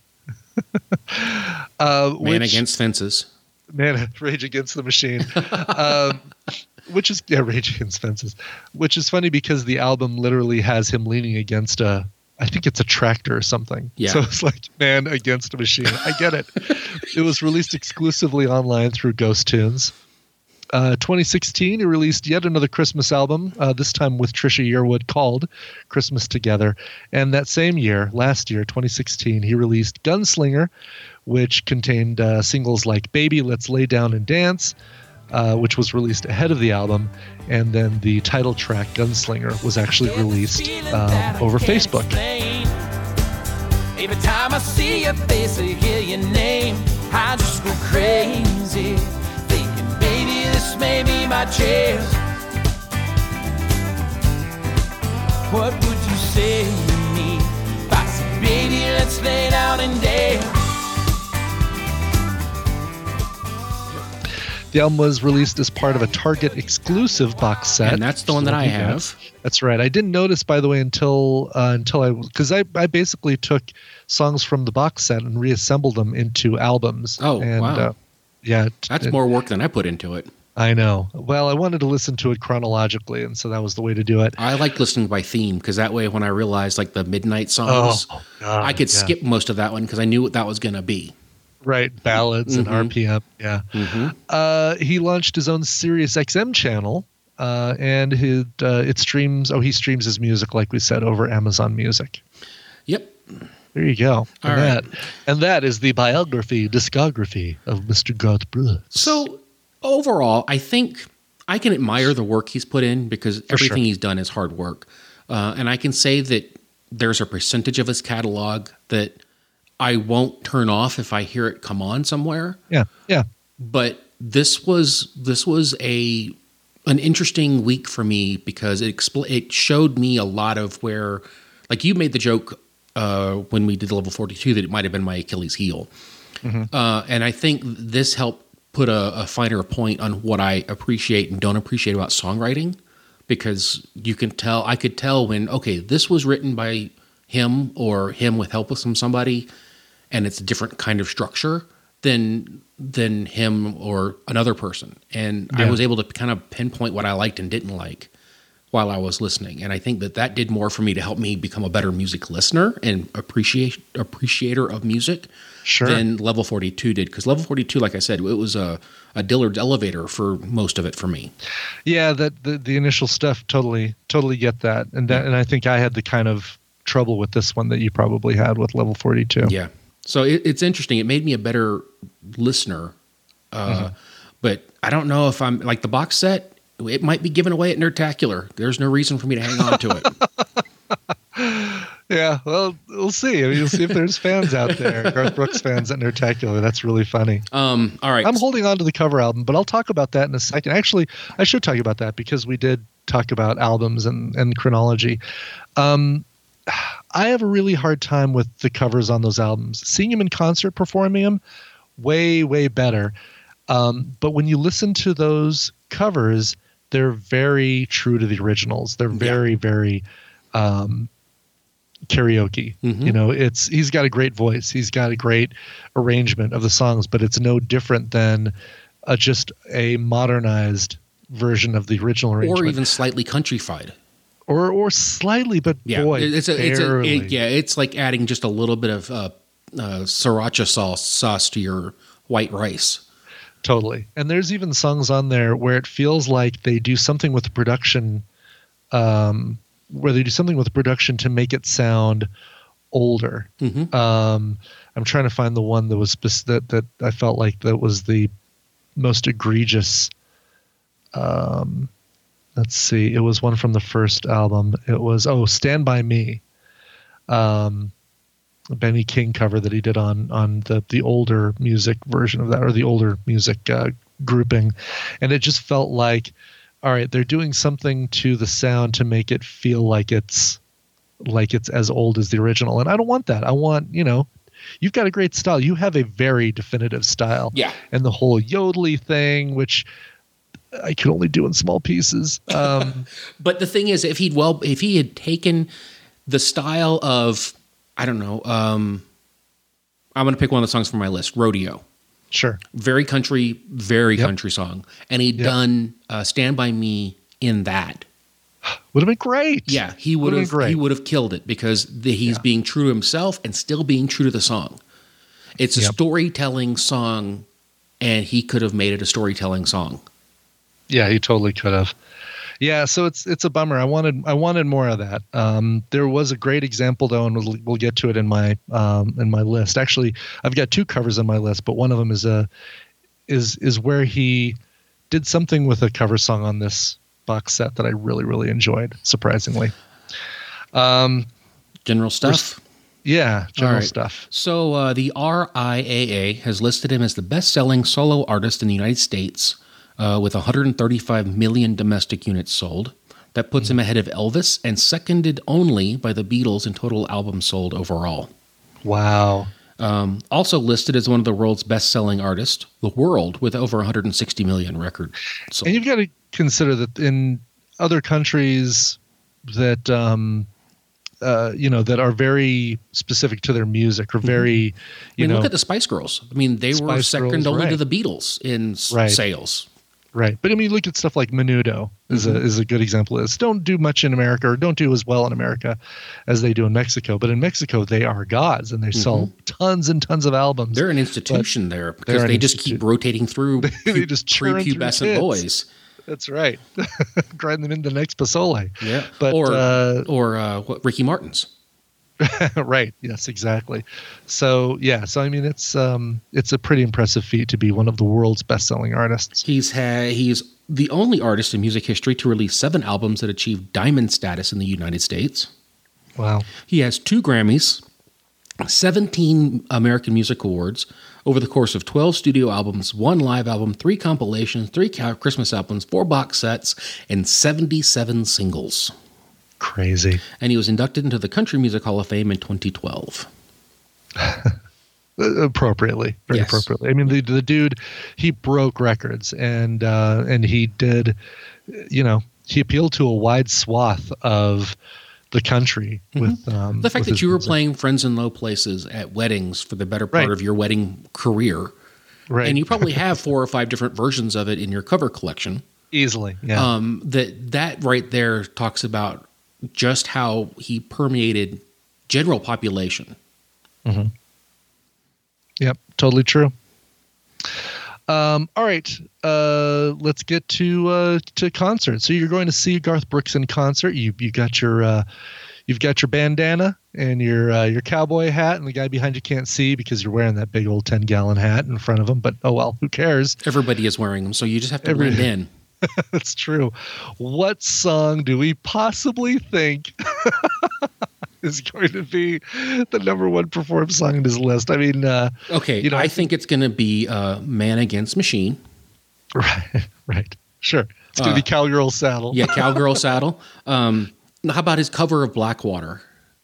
uh, Man which, Against Fences. Man, Rage Against the Machine. um, which is, yeah, Rage Against Fences. Which is funny because the album literally has him leaning against a, I think it's a tractor or something. Yeah. So it's like Man Against a Machine. I get it. It was released exclusively online through Ghost Tunes. Uh, twenty sixteen, he released yet another Christmas album, uh, this time with Trisha Yearwood, called Christmas Together. And that same year, last year, twenty sixteen, he released Gunslinger, which contained uh, singles like Baby, Let's Lay Down and Dance, uh, which was released ahead of the album. And then the title track, Gunslinger, was actually released um, over Facebook. Every time I see your face or hear your name, I just go crazy. This may be my chance. What would you say to me if I said, baby, let's lay down and dance? The album was released as part of a Target exclusive box set. And that's the one that I have. That's right. I didn't notice, by the way, until uh, until I because I, I basically took songs from the box set and reassembled them into albums. Oh, and, wow. Uh, yeah. That's it, more work than I put into it. I know. Well, I wanted to listen to it chronologically, and so that was the way to do it. I like listening by theme because that way when I realized like the midnight songs, Oh, God, I could yeah. skip most of that one because I knew what that was going to be. Right, ballads Mm-hmm. and R P M. Yeah. Mm-hmm. Uh, he launched his own Sirius X M channel, uh, and his, uh, it streams. Oh, he streams his music, like we said, over Amazon Music. Yep. There you go. And All that, right. and that is the biography, discography of Mister Garth Brooks. So overall, I think I can admire the work he's put in because For everything sure. he's done is hard work. Uh, and I can say that there's a percentage of his catalog that I won't turn off if I hear it come on somewhere. yeah, yeah, But this was this was a an interesting week for me because it expl- it showed me a lot of where, like you made the joke uh, when we did Level forty-two that it might have been my Achilles heel. Mm-hmm. Uh, and I think this helped put a, a finer point on what I appreciate and don't appreciate about songwriting, because you can tell, I could tell when, okay, this was written by him or him with help from somebody, and it's a different kind of structure than than him or another person. And Yeah. I was able to kind of pinpoint what I liked and didn't like while I was listening. And I think that that did more for me to help me become a better music listener and appreciate appreciator of music Sure. than Level forty-two did. Because Level forty-two, like I said, it was a, a Dillard's elevator for most of it for me. yeah. That the, the initial stuff, totally, totally get that, and that, and I think I had the kind of trouble with this one that you probably had with Level forty-two. Yeah. So it, it's interesting. It made me a better listener. Uh, Mm-hmm. But I don't know if I'm like the box set. It might be given away at Nerdtacular. There's no reason for me to hang on to it. Yeah, well, we'll see. I mean, you'll see if there's fans out there, Garth Brooks fans at Nerdtacular. That's really funny. Um, all right. I'm holding on to the cover album, but I'll talk about that in a second. Actually, I should talk about that because we did talk about albums and, and chronology. Um, I have a really hard time with the covers on those albums. Seeing him in concert performing them, way, way better. Um, but when you listen to those covers, they're very true to the originals. They're very, very um, karaoke. Mm-hmm. You know, it's he's got a great voice. He's got a great arrangement of the songs, but it's no different than a, just a modernized version of the original arrangement, or even slightly countryfied. Or or slightly, but Yeah, boy, it's a, it's a, barely. it, yeah, it's like adding just a little bit of uh, uh, sriracha sauce sauce to your white rice. Totally. And there's even songs on there where it feels like they do something with the production, um, where they do something with the production to make it sound older. Mm-hmm. Um, I'm trying to find the one that was spec- that that I felt like that was the most egregious. Um, let's see. It was one from the first album. It was oh, "Stand by Me," um, a Benny King cover that he did on on the the older music version of that, or the older music uh, grouping, and it just felt like, all right, they're doing something to the sound to make it feel like it's like it's as old as the original, and I don't want that. I want, you know, you've got a great style. You have a very definitive style. Yeah. And the whole yodely thing, which I could only do in small pieces. Um, But the thing is, if he'd well, if he had taken the style of, I don't know, um, I'm going to pick one of the songs from my list, Rodeo. sure. Very country, very Yep. country song. And he'd Yep. done uh, Stand By Me in that. Would have been great. Yeah, he would Would've been have great. he would have killed it because the, he's Yeah. being true to himself and still being true to the song. It's a Yep. storytelling song, and he could have made it a storytelling song. Yeah, he totally could have. Yeah, so it's it's a bummer. I wanted I wanted more of that. Um, there was a great example though, and we'll, we'll get to it in my um, in my list. Actually, I've got two covers on my list, but one of them is a is is where he did something with a cover song on this box set that I really really enjoyed. Surprisingly, um, General stuff. yeah, general All right. stuff. So uh, the R I A A has listed him as the best-selling solo artist in the United States uh, with one hundred thirty-five million domestic units sold. That puts him ahead of Elvis and seconded only by the Beatles in total albums sold overall. Wow. Um, also listed as one of the world's best-selling artists, the world, with over one hundred sixty million records sold. And you've got to consider that in other countries that um, uh, you know that are very specific to their music, or very, you I mean, know, look at the Spice Girls. I mean, they were Spice second Girls, only to right. the Beatles in s- Right. sales. right. But I mean, look at stuff like Menudo is Mm-hmm. a is a good example of this. Don't do much in America, or don't do as well in America as they do in Mexico. But in Mexico, they are gods, and they sell tons and tons of albums. They're an institution there because they're an they just keep institute. rotating through They just churn through prepubescent kids. boys. That's right. Grind them into the next pozole. Yeah, But or uh, or uh, what Ricky Martin's. right. Yes, exactly. So yeah. So I mean, it's um, it's a pretty impressive feat to be one of the world's best-selling artists. He's had he's the only artist in music history to release seven albums that achieved diamond status in the United States. Wow. He has two Grammys, seventeen American Music Awards over the course of twelve studio albums, one live album, three compilations, three ca- Christmas albums, four box sets, and seventy-seven singles. Crazy. And he was inducted into the Country Music Hall of Fame in twenty twelve. Appropriately, very Yes. appropriately. I mean, the the dude, he broke records, and uh, and he did, you know, he appealed to a wide swath of the country with um, The fact with that his you were music. playing Friends in Low Places at weddings for the better part Right. of your wedding career, right, and you probably have four or five different versions of it in your cover collection. easily, yeah, Um, that that right there talks about just how he permeated general population. yep, totally true. Um, all right, uh, let's get to uh, to concert. So you're going to see Garth Brooks in concert. You you got your uh, you've got your bandana and your uh, your cowboy hat, and the guy behind you can't see because you're wearing that big old ten gallon hat in front of him. But oh well, who cares? Everybody is wearing them, so you just have to Every- blend in. That's true. What song do we possibly think is going to be the number one performed song in his list? I mean, uh, Okay, You know, I I think it's going to be uh, "Man Against Machine." right, right, sure. It's going to Uh, be Cowgirl Saddle. Yeah, Cowgirl Saddle. Um, how about his cover of Blackwater?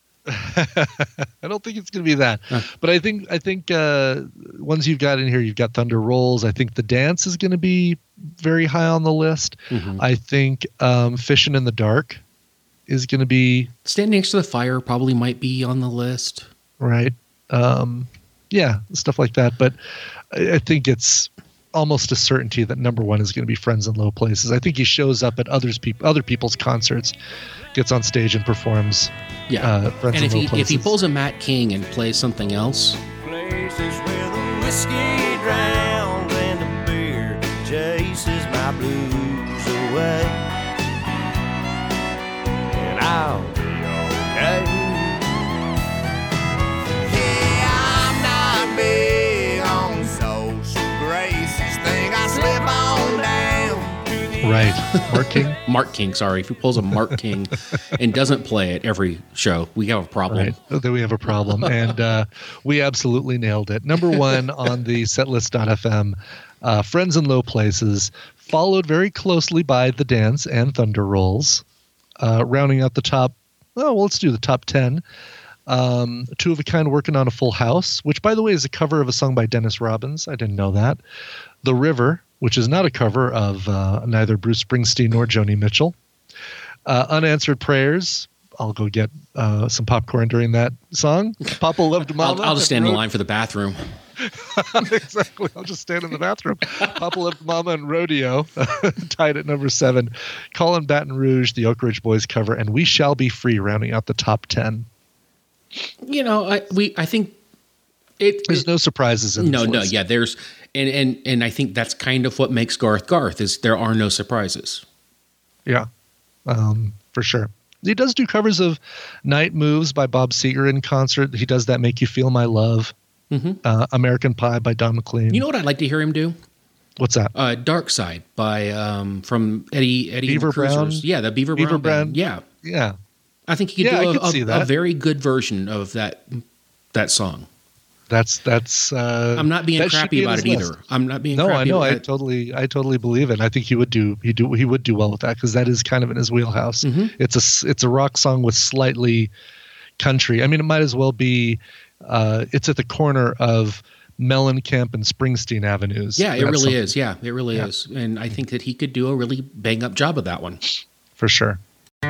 I don't think it's going to be that, but I think I think uh, ones you've got in here, you've got Thunder Rolls. I think the dance is going to be very high on the list. Mhm. I think um, Fishing in the Dark is going to be Standing Next to the Fire probably might be on the list. Right. Um, yeah, stuff like that. But I, I think it's almost a certainty that number one is going to be Friends in Low Places. I think he shows up at others peop- other people's concerts, gets on stage and performs. Yeah. Uh, Friends and in if Low he, Places. if he pulls a Matt King and plays something else, Places where the whiskey drowns and the beer chases my blues away, and I'll be okay. Yeah, I'm not big on social graces. Think I slip on down to the Right. Mark King. Mark King, sorry, if he pulls a Mark King and doesn't play it every show, we have a problem. Right. Oh, then we have a problem. And uh, we absolutely nailed it. Number one on the setlist dot f m, uh, Friends in Low Places, followed very closely by The Dance and Thunder Rolls, uh, rounding out the top. Oh, well, let's do the top ten. Um, Two of a Kind working on a Full House, which, by the way, is a cover of a song by Dennis Robbins. I didn't know that. The River, which is not a cover of uh, neither Bruce Springsteen nor Joni Mitchell. Uh, Unanswered Prayers. I'll go get uh, some popcorn during that song. Papa Loved Mama. I'll, I'll just stand in line for the bathroom. Exactly. I'll just stand in the bathroom. Papa Loved Mama and Rodeo, tied at number seven. Colin Baton Rouge, the Oak Ridge Boys cover, and We Shall Be Free, rounding out the top ten. You know, I we I think it. There's it, no surprises in no, this no, list. yeah. There's and and and I think that's kind of what makes Garth Garth is there are no surprises. Yeah, um, for sure. He does do covers of Night Moves by Bob Seger in concert. He does that Make You Feel My Love. Mm-hmm. Uh, American Pie by Don McLean. You know what I'd like to hear him do? What's that? Uh, Dark Side by um, from Eddie Eddie Beaver and the Cruisers. Brown? Yeah, the Beaver, Beaver Brown. Brown. Band. Yeah, Yeah. I think he could Yeah, I do could a, see a, that. a very good version of that that song. That's that's. Uh, I'm not being that should crappy be in about his it list. either. I'm not being No, I crappy know. about I it. totally, I totally believe it. I think he would do. He do. He would do well with that because that is kind of in his wheelhouse. Mm-hmm. It's a. s- It's a rock song with slightly country. I mean, it might as well be. Uh, it's at the corner of Mellencamp and Springsteen avenues. Yeah, it That's really something, is. Yeah, it really Yeah. is. And I think that he could do a really bang up job of that one. for sure.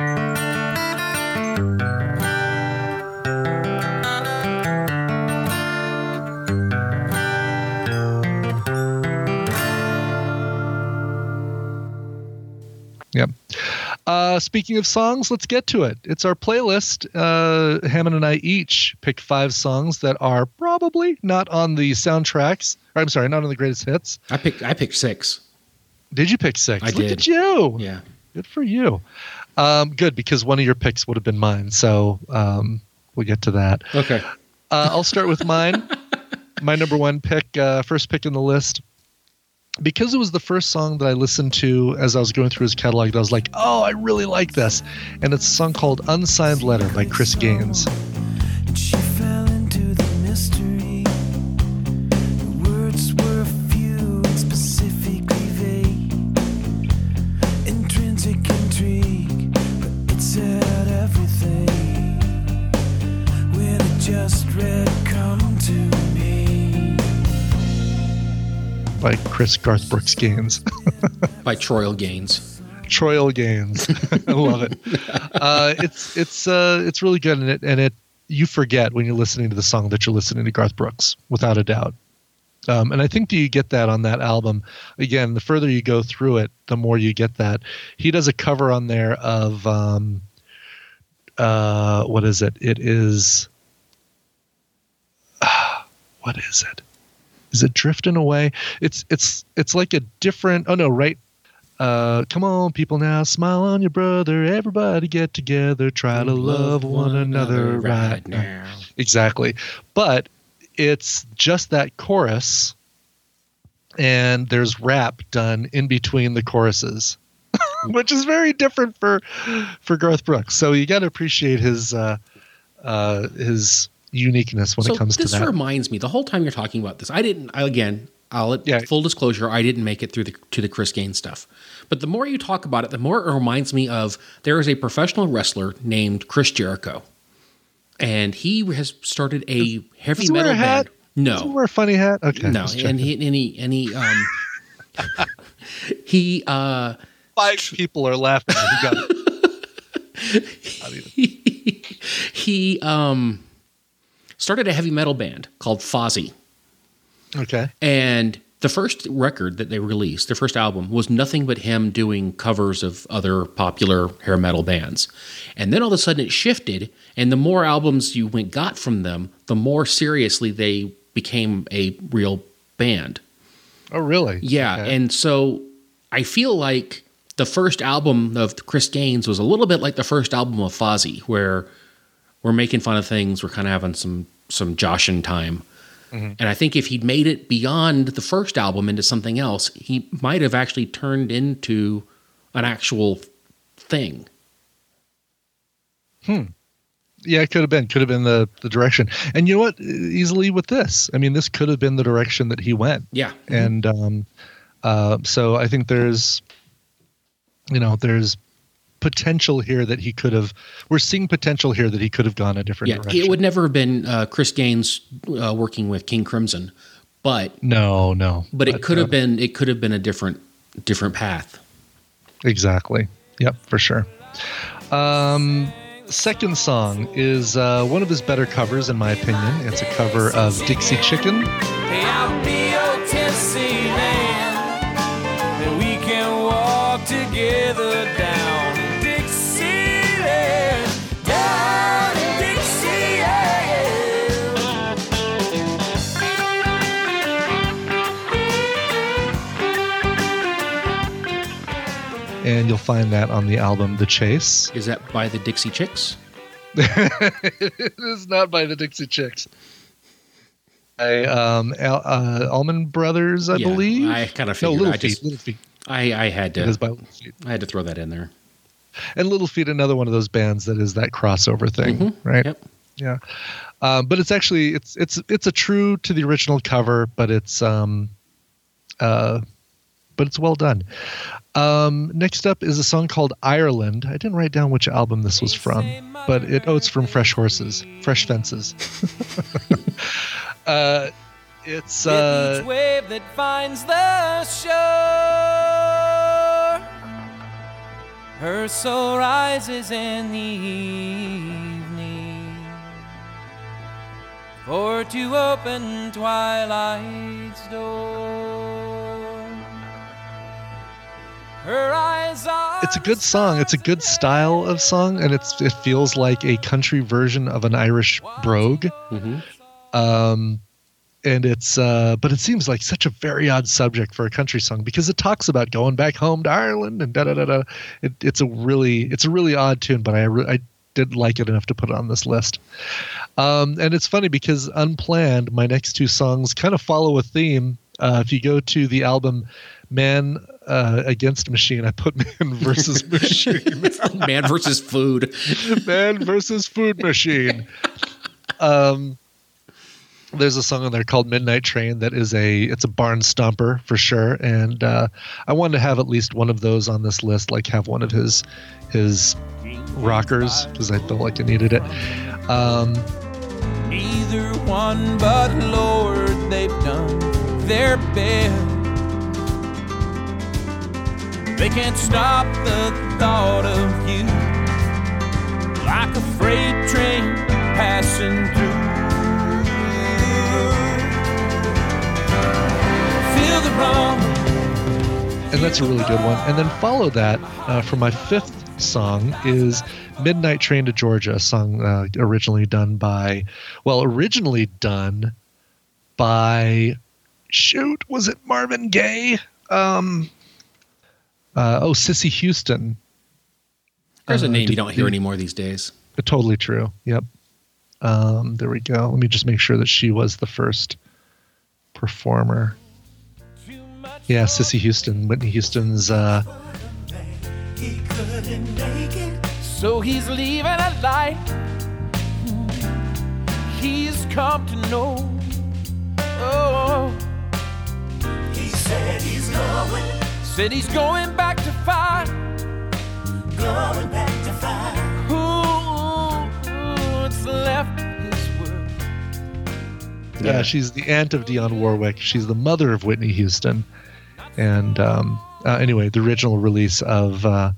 Yep. Uh, speaking of songs, let's get to it. It's our playlist. Uh, Hammond and I each pick five songs that are probably not on the soundtracks. Or, I'm sorry, not on the greatest hits. I picked I picked six. Did you pick six? I Look did. at you. Yeah. Good for you. Um, good, because one of your picks would have been mine. So um, we'll get to that. Okay. Uh, I'll start with mine. My number one pick, uh, first pick in the list. Because it was the first song that I listened to as I was going through his catalog, I was like, oh, I really like this. And it's a song called Unsigned Letter by Chris Gaines. She fell into the mystery. The words were few and specifically vague. Intrinsic intrigue, but it said everything. When it just read, come to me. By Chris Garth Brooks Gaines. By Troy Gaines. Troy Gaines. I love it. Uh, it's it's uh, it's really good, and it and it you forget when you're listening to the song that you're listening to Garth Brooks, without a doubt. Um, and I think that you get that on that album. Again, the further you go through it, the more you get that. He does a cover on there of um, uh, what is it? It is uh, what is it? Is it Drifting Away? It's it's it's like a different. Oh no, right. Uh, come on, people now, smile on your brother. Everybody get together, try to love one another right now. Exactly. But it's just that chorus, and there's rap done in between the choruses, which is very different for for Garth Brooks. So you got to appreciate his uh, uh, his uniqueness when so it comes to this that. reminds me, the whole time you're talking about this, I didn't, I, again, I'll, Yeah. full disclosure, I didn't make it through the, to the Chris Gaines stuff. But the more you talk about it, the more it reminds me of, there is a professional wrestler named Chris Jericho. And he has started a heavy Does he wear metal a hat? band. No. Does he wear a funny hat? Okay. No, just and checking. he, and he, and he, um, he, uh, Five people are laughing. You got it. he, he um, started a heavy metal band called Fozzy. Okay. And the first record that they released, their first album, was nothing but him doing covers of other popular hair metal bands. And then all of a sudden it shifted, and the more albums you went got from them, the more seriously they became a real band. Oh, really? Yeah, okay. And so I feel like the first album of Chris Gaines was a little bit like the first album of Fozzy, where we're making fun of things, we're kind of having some some joshing time. Mm-hmm. And I think if he'd made it beyond the first album into something else, he might have actually turned into an actual thing. Hmm. Yeah, it could have been. Could have been the, the direction. And you know what? Easily with this. I mean, this could have been the direction that he went. Yeah. Mm-hmm. And um, uh, so I think there's, you know, there's potential here that he could have, we're seeing potential here that he could have gone a different yeah, direction. It would never have been uh, Chris Gaines uh, working with King Crimson, but no, no. But it but, could uh, have been, it could have been a different, different path. Exactly. Yep, for sure. Um, second song is uh, one of his better covers, in my opinion. It's a cover of Dixie Chicken. Hey, I'll be your Tennessee man, and we can walk together down Dixieland, down Dixieland. And you'll find that on the album The Chase. Is that by the Dixie Chicks? It is not by the Dixie Chicks. By um, Al, uh, Allman Brothers, I Yeah, believe. I kind of No, figured. Little I Feat. just, Little Feat. I, I had It is to, by Little Feat. I had to throw that in there. And Little Feat, another one of those bands that is that crossover thing, Mm-hmm. right? Yep. Yeah. Um, but it's actually it's it's it's a true to the original cover, but it's um, uh, but it's well done. Um, next up is a song called Ireland. I didn't write down which album this was from, but it oh, it's from Fresh Horses, Fresh Fences. uh, it's uh, Each wave that finds the shore, her soul rises in the evening, for to open twilight's door. Her eyes are it's a good song. It's a good style of song, and it's it feels like a country version of an Irish brogue. Mm-hmm. Um, and it's uh, but it seems like such a very odd subject for a country song because it talks about going back home to Ireland and da da da da. It, it's a really it's a really odd tune, but I re- I did like it enough to put it on this list. Um, and it's funny because unplanned, my next two songs kind of follow a theme. Uh, if you go to the album Man uh, Against Machine, I put Man versus Machine. Man versus Food. Man versus Food Machine. Um, there's a song on there called Midnight Train that is a it's a barn stomper for sure, and uh, I wanted to have at least one of those on this list, like have one of his his rockers because I felt like I needed it. Um, neither one but Lord, they've done their best. They can't stop the thought of you, like a freight train passing through. Feel the wrong. and that's a really good one. And then follow that uh, for my fifth song is Midnight Train to Georgia, a song uh, originally done by, well, originally done by, shoot, was it Marvin Gaye? Um, uh, oh, Sissy Houston. There's a Uh, name you did- don't hear did- anymore these days. Totally true. Yep. Um, there we go. Let me just make sure that she was the first performer. Yeah, Sissy Houston, Whitney Houston's. Uh, He couldn't make it, so he's leaving a light. He's come to know. Oh, he said he's going. Said he's going back to fight. Going back to fight. Who's left his world? yeah, she's the aunt of Dionne Warwick. She's the mother of Whitney Houston. And um, uh, anyway, the original release of uh,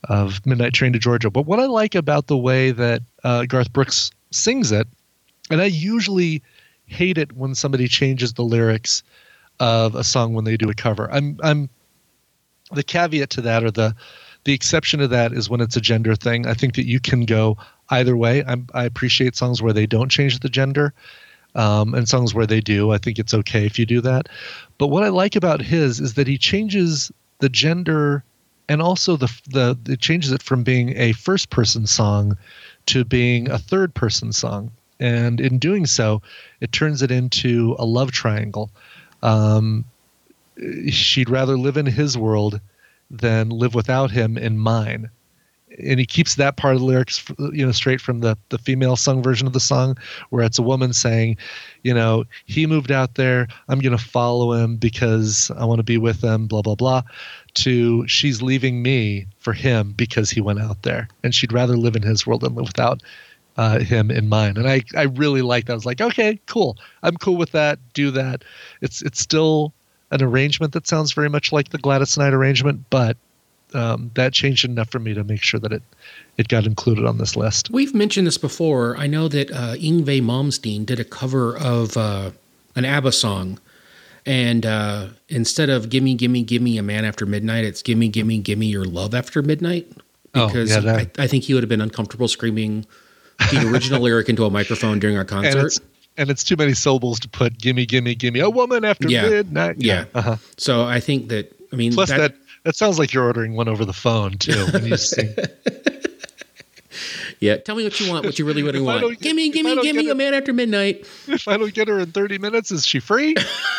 of Midnight Train to Georgia. But what I like about the way that uh, Garth Brooks sings it, and I usually hate it when somebody changes the lyrics of a song when they do a cover. I'm I'm the caveat to that, or the the exception to that, is when it's a gender thing. I think that you can go either way. I'm, I appreciate songs where they don't change the gender, um, and songs where they do. I think it's okay if you do that. But what I like about his is that he changes the gender, and also the the it changes it from being a first person song to being a third person song. And in doing so, it turns it into a love triangle. Um, she'd rather live in his world than live without him in mine. And he keeps that part of the lyrics, you know, straight from the, the female sung version of the song, where it's a woman saying, you know, he moved out there, I'm going to follow him because I want to be with him, blah, blah, blah, to she's leaving me for him because he went out there. And she'd rather live in his world than live without uh, him in mine. And I, I really like that. I was like, okay, cool. I'm cool with that. Do that. It's, it's still an arrangement that sounds very much like the Gladys Knight arrangement, but um, that changed enough for me to make sure that it, it got included on this list. We've mentioned this before. I know that uh, Yngwie Malmsteen did a cover of uh, an ABBA song, and uh, instead of "Gimme, Gimme, Gimme a Man After Midnight," it's "Gimme, Gimme, Gimme Your Love After Midnight." Because oh, yeah, that... I, I think he would have been uncomfortable screaming the original lyric into a microphone during our concert. And it's, and it's too many syllables to put "Gimme, Gimme, Gimme a Woman After yeah. Midnight." Yeah. yeah. Uh-huh. So I think that, I mean, plus that, that that sounds like you're ordering one over the phone too when you sing. Yeah, tell me what you want, what you really, really If want. Gimme, gimme, gimme a Man After Midnight. If I don't get her in thirty minutes, is she free?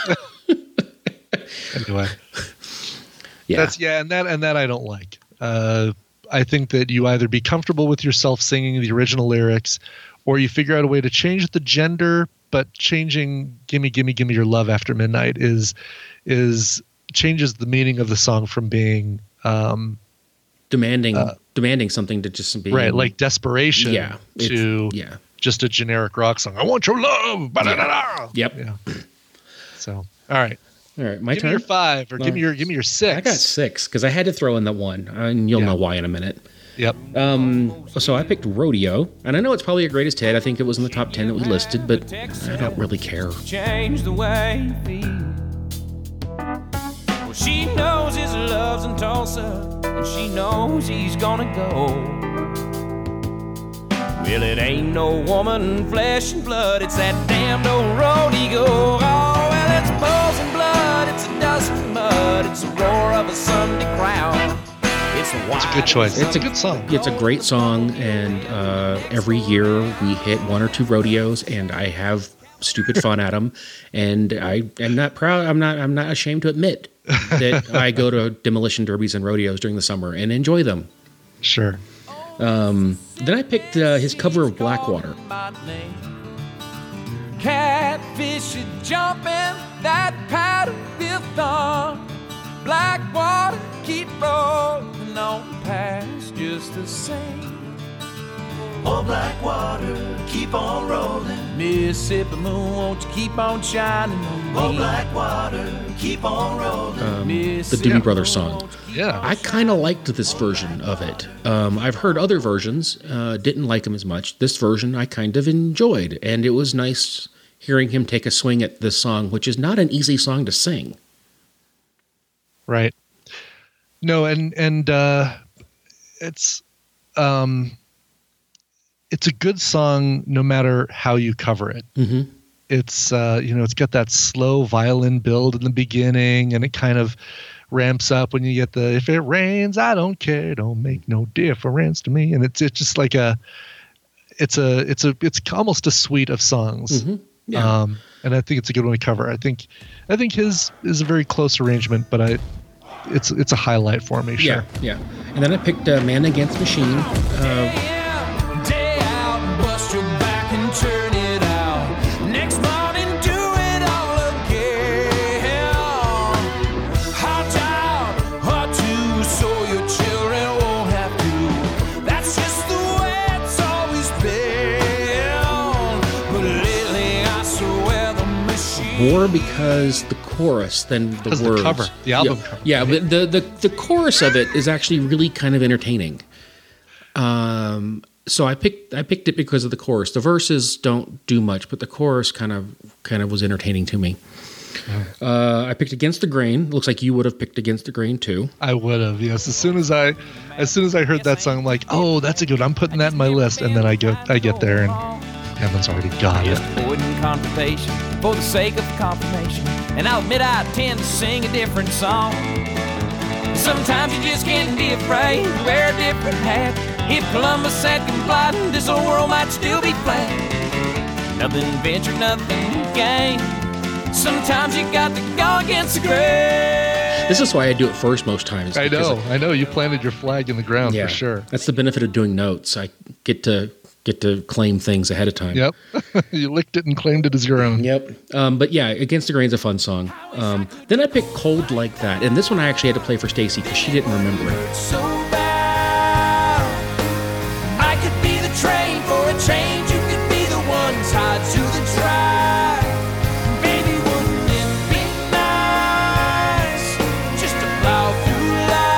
Anyway, yeah, that's yeah, and that and that I don't like. Uh, I think that you either be comfortable with yourself singing the original lyrics, or you figure out a way to change the gender. But changing "Gimme, Gimme, Gimme Your Love After Midnight" is is changes the meaning of the song from being um, demanding uh, demanding something to just be right, like desperation. Yeah, to yeah. just a generic rock song. I want your love. Yeah. Yep. Yeah. So, all right. All right, my give turn. Me your five, or no. give me your give me your six. I got six because I had to throw in the one, and you'll yeah. know why in a minute. Yep. Um. So I picked Rodeo, and I know it's probably a greatest hit. I think it was in the top ten that we listed, but I don't really care. Change the way you feel. Well, she knows his love's in Tulsa, and she knows he's gonna go. Well, it ain't no woman, flesh and blood, it's that damned old rodeo. Oh, well, it's bulls and blood, it's a dust and mud, it's the roar of a Sunday crowd. It's a, it's a good choice. It's, it's a good song. It's a great song, and uh, every year we hit one or two rodeos, and I have stupid fun at them. And I am not proud. I'm not. I'm not ashamed to admit that I go to demolition derbies and rodeos during the summer and enjoy them. Sure. Um, then I picked uh, his cover of Blackwater. Catfish are jumping, that powder fifth on. Blackwater keep rolling on past just the same. Oh, Blackwater, keep on rolling. Mississippi moon, won't you keep on shining on me? Oh, Blackwater, keep on rolling. Um, the Doobie Brothers song. Yeah. I kind of liked this version of it. Um, I've heard other versions, uh, didn't like them as much. This version I kind of enjoyed, and it was nice hearing him take a swing at this song, which is not an easy song to sing. Right. No, and and uh, it's um, it's a good song no matter how you cover it. Mm-hmm. It's uh, you know, it's got that slow violin build in the beginning, and it kind of ramps up when you get the "if it rains, I don't care, don't make no difference to me," and it's it's just like a it's a it's a it's almost a suite of songs. Mm-hmm. Yeah. Um, and I think it's a good one to cover. I think I think his is a very close arrangement, but I it's it's a highlight for me. Sure. Yeah, yeah. And then I picked uh, Man Against Machine. Uh, Day out, bust your back and turn it out. Next morning, do it all again. Hot out, hot too, so your children won't have to. That's just the way it's always been. But lately, I swear the machine more because the chorus than the Because words. the cover, the album yeah, cover. Yeah, but the, the the chorus of it is actually really kind of entertaining. Um, so I picked I picked it because of the chorus. The verses don't do much, but the chorus kind of kind of was entertaining to me. Uh, I picked Against the Grain. Looks like you would have picked Against the Grain too. I would have, yes. As soon as I, as soon as I heard that song, I'm like, oh, that's a good. I'm putting that in my list, and then I get, I get there, and Hammond's already got it. Avoiding confrontation for the sake of confirmation. And I'll admit I tend to sing a different song. Sometimes you just can't be afraid to wear a different hat. If Columbus had complied, this whole world might still be flat. Nothing ventured, nothing gained. Sometimes you got to go against the grain. This is why I do it first most times. I because know, I know. You planted your flag in the ground Yeah, for sure. That's the benefit of doing notes. I get to get to claim things ahead of time. Yep, you licked it and claimed it as your own. Yep. Um, but yeah, Against the Grain's a fun song. Um, then I picked Cold Like That, and this one I actually had to play for Stacy because she didn't remember it. So bad, I could be the train for a change. You could be the one tied to the track. Baby, wouldn't it be nice just to plow through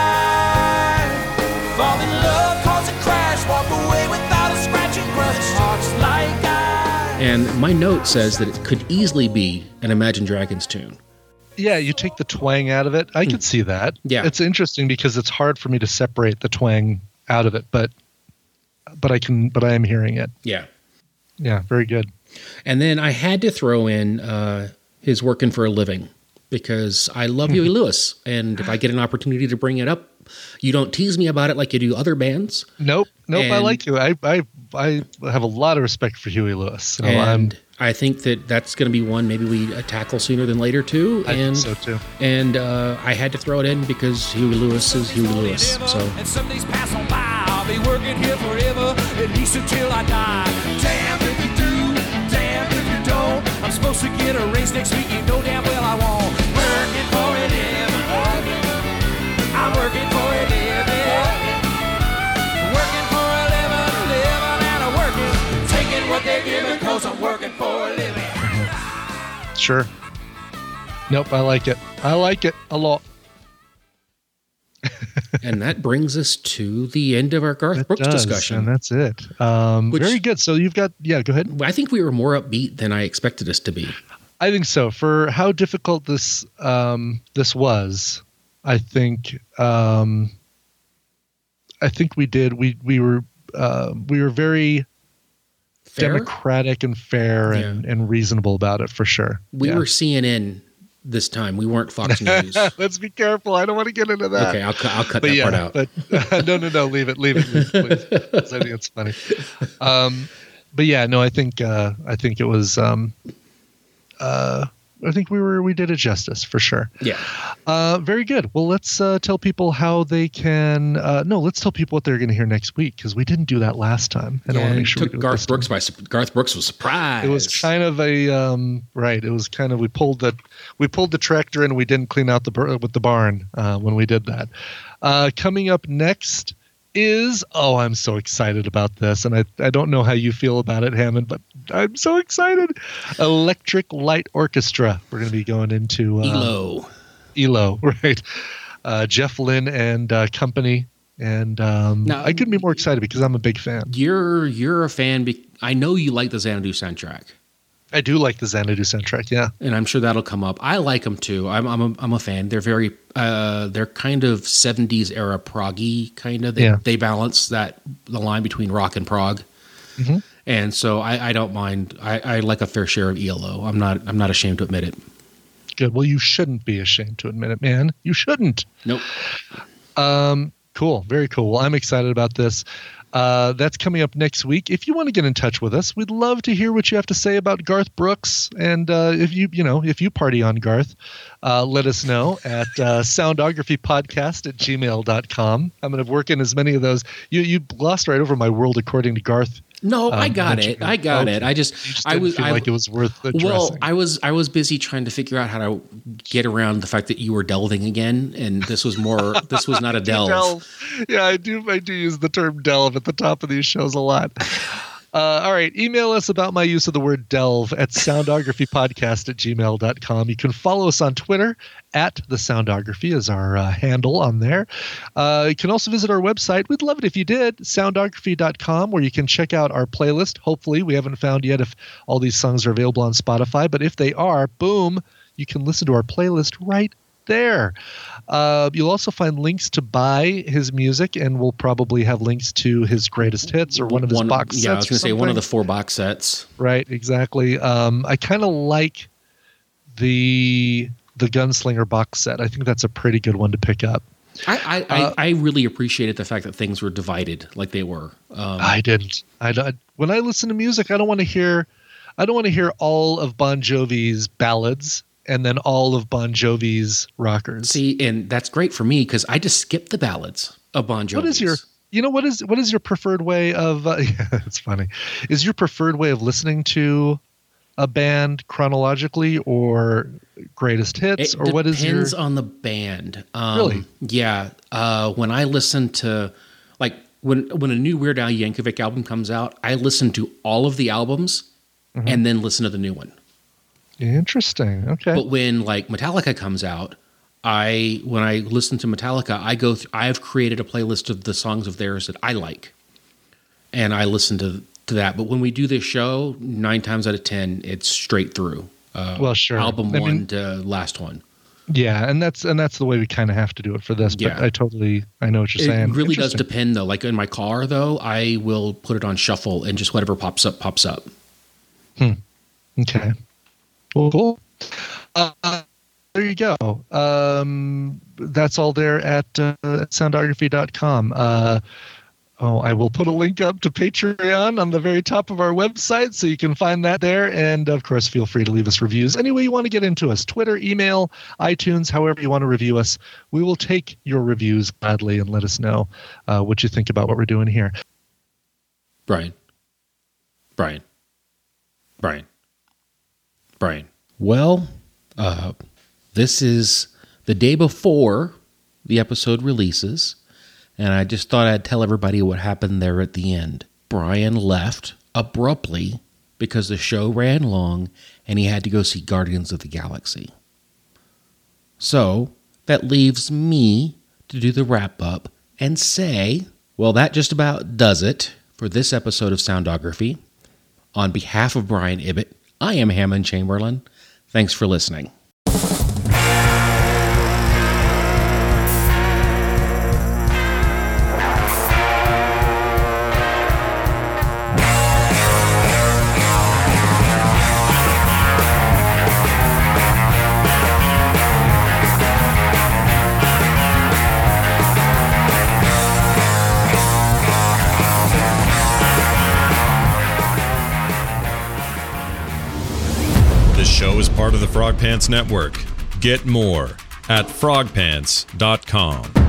life? Fall in love, cause a crash, walk away without a scratch and crunch. Hearts like ice. And my note says that it could easily be an Imagine Dragons tune. Yeah, you take the twang out of it. I could see that. Yeah. It's interesting because it's hard for me to separate the twang out of it, but but I can but I am hearing it. Yeah. Yeah, very good. And then I had to throw in uh, his Working for a Living because I love Huey Lewis. And if I get an opportunity to bring it up, you don't tease me about it like you do other bands. Nope, nope. I And- like you. I I I have a lot of respect for Huey Lewis. So and I'm I think that that's going to be one maybe we uh, tackle sooner than later too. I and think so too. And uh, I had to throw it in because Huey Lewis is Huey Lewis. So And some days pass on by. I'll be working here forever, at least until I die. Damn if you do, damn if you don't. I'm supposed to get a raise next week, you know damn well I won't. Working for a living. I'm working for a living. Working for a living, living and a working. Taking what they're giving, cause I'm working for a living. Sure. Nope, I like it. I like it a lot. and that brings us to the end of our Garth It Brooks does, discussion. and that's it. Um, Which- very good. So you've got yeah. Go ahead. I think we were more upbeat than I expected us to be. I think so. For how difficult this um, this was, I think um, I think we did. We we were uh, we were very Fair? democratic and fair and, and reasonable about it for sure. We Yeah. were C N N this time. We weren't Fox News. Let's be careful. I don't want to get into that. Okay, I'll, cu- I'll cut But that yeah, part out. but uh, no, no, no. Leave it. Leave it. Leave it, please. 'Cause I think it's funny. Um, but yeah, no. I think uh, I think it was. Um, uh, I think we were we did it justice for sure. Yeah. Uh, very good. Well, let's uh, tell people how they can. Uh, no, let's tell people what they're going to hear next week because we didn't do that last time. And I want to And make sure we took do it Garth this time. Brooks by su- Garth Brooks was surprised. It was kind of a um, right. It was kind of we pulled the we pulled the tractor and we didn't clean out the bur- with the barn uh, when we did that. Uh, coming up next is oh, I'm so excited about this, and I I don't know how you feel about it, Hammond, but I'm so excited. Electric Light Orchestra. We're going to be going into uh, E L O. E L O, right? Uh, Jeff Lynne and uh, company. And um, Now- I couldn't be more excited because I'm a big fan. You're you're a fan. Be- I know you like the Xanadu soundtrack, I do like the Xanadu soundtrack, yeah. and I'm sure that'll come up. I like them too. I'm I'm a, I'm a fan. They're very uh, they're kind of seventies era proggy kind of. They, Yeah. they balance that the line between rock and prog, Mhm. and so I, I don't mind. I, I like a fair share of E L O. I'm not I'm not ashamed to admit it. Good. Well, you shouldn't be ashamed to admit it, man. You shouldn't. Nope. Um, cool. Very cool. Well, I'm excited about this. Uh, that's coming up next week. If you want to get in touch with us, we'd love to hear what you have to say about Garth Brooks. And uh, if you, you know, if you party on Garth, uh, let us know at uh, soundographypodcast at gmail dot com. I'm going to work in as many of those. You you glossed right over my world according to Garth. No, I Um, got that you- it. I got okay. it. I just, You just I didn't was, feel I, like it was worth addressing. well, I was, I was busy trying to figure out how to get around the fact that you were delving again, and this was more, this was not a delve. Delve. Yeah, I do. I do use the term delve at the top of these shows a lot. Uh, all right. Email us about my use of the word delve at soundographypodcast at gmail dot com. You can follow us on Twitter at the Soundography is our uh, handle on there. Uh, you can also visit our website. We'd love it if you did, soundography dot com, where you can check out our playlist. Hopefully, we haven't found yet if all these songs are available on Spotify, but if they are, boom, you can listen to our playlist right there. Uh, you'll also find links to buy his music, and we'll probably have links to his greatest hits or one of his one, box sets. Yeah, I was going to say one of the something. four box sets. Right, exactly. Um, I kind of like the the Gunslinger box set. I think that's a pretty good one to pick up. I I, Uh, I, I really appreciated the fact that things were divided like they were. Um, I didn't. I, I when I listen to music, I don't want to hear. I don't want to hear all of Bon Jovi's ballads and then all of Bon Jovi's rockers. see, and that's great for me because I just skip the ballads of Bon Jovi. What is your, you know, what is what is your preferred way of? Uh, yeah, it's funny. Is your preferred way of listening to a band chronologically or greatest hits, It or what is your? depends on the band. Um, Really? Yeah. Uh, when I listen to, like, when when a new Weird Al Yankovic album comes out, I listen to all of the albums Mm-hmm. and then listen to the new one. Interesting. Okay. But when like Metallica comes out, I when I listen to Metallica, I go. Th- I have created a playlist of the songs of theirs that I like, and I listen to to that. But when we do this show, nine times out of ten, it's straight through. Uh, Well, sure. Album I one mean- to last one. Yeah, and that's and that's the way we kind of have to do it for this. But Yeah. I totally, I know what you're It saying. really does Interesting. depend, though. Like in my car, though, I will put it on shuffle and just whatever pops up, pops up. Okay. Well, cool. Uh, there you go. Um, that's all there at uh, soundography dot com. Uh, oh, I will put a link up to Patreon on the very top of our website, so you can find that there. And, of course, feel free to leave us reviews any way you want to get into us. Twitter, email, iTunes, however you want to review us. We will take your reviews gladly and let us know uh, what you think about what we're doing here. Brian. Brian. Brian. Brian. Well, uh, this is the day before the episode releases, and I just thought I'd tell everybody what happened there at the end. Brian left abruptly because the show ran long and he had to go see Guardians of the Galaxy. So, that leaves me to do the wrap-up and say, well, that just about does it for this episode of Soundography. On behalf of Brian Ibbett, I am Hammond Chamberlain. Thanks for listening. This show is part of the Frog Pants Network. Get more at frog pants dot com.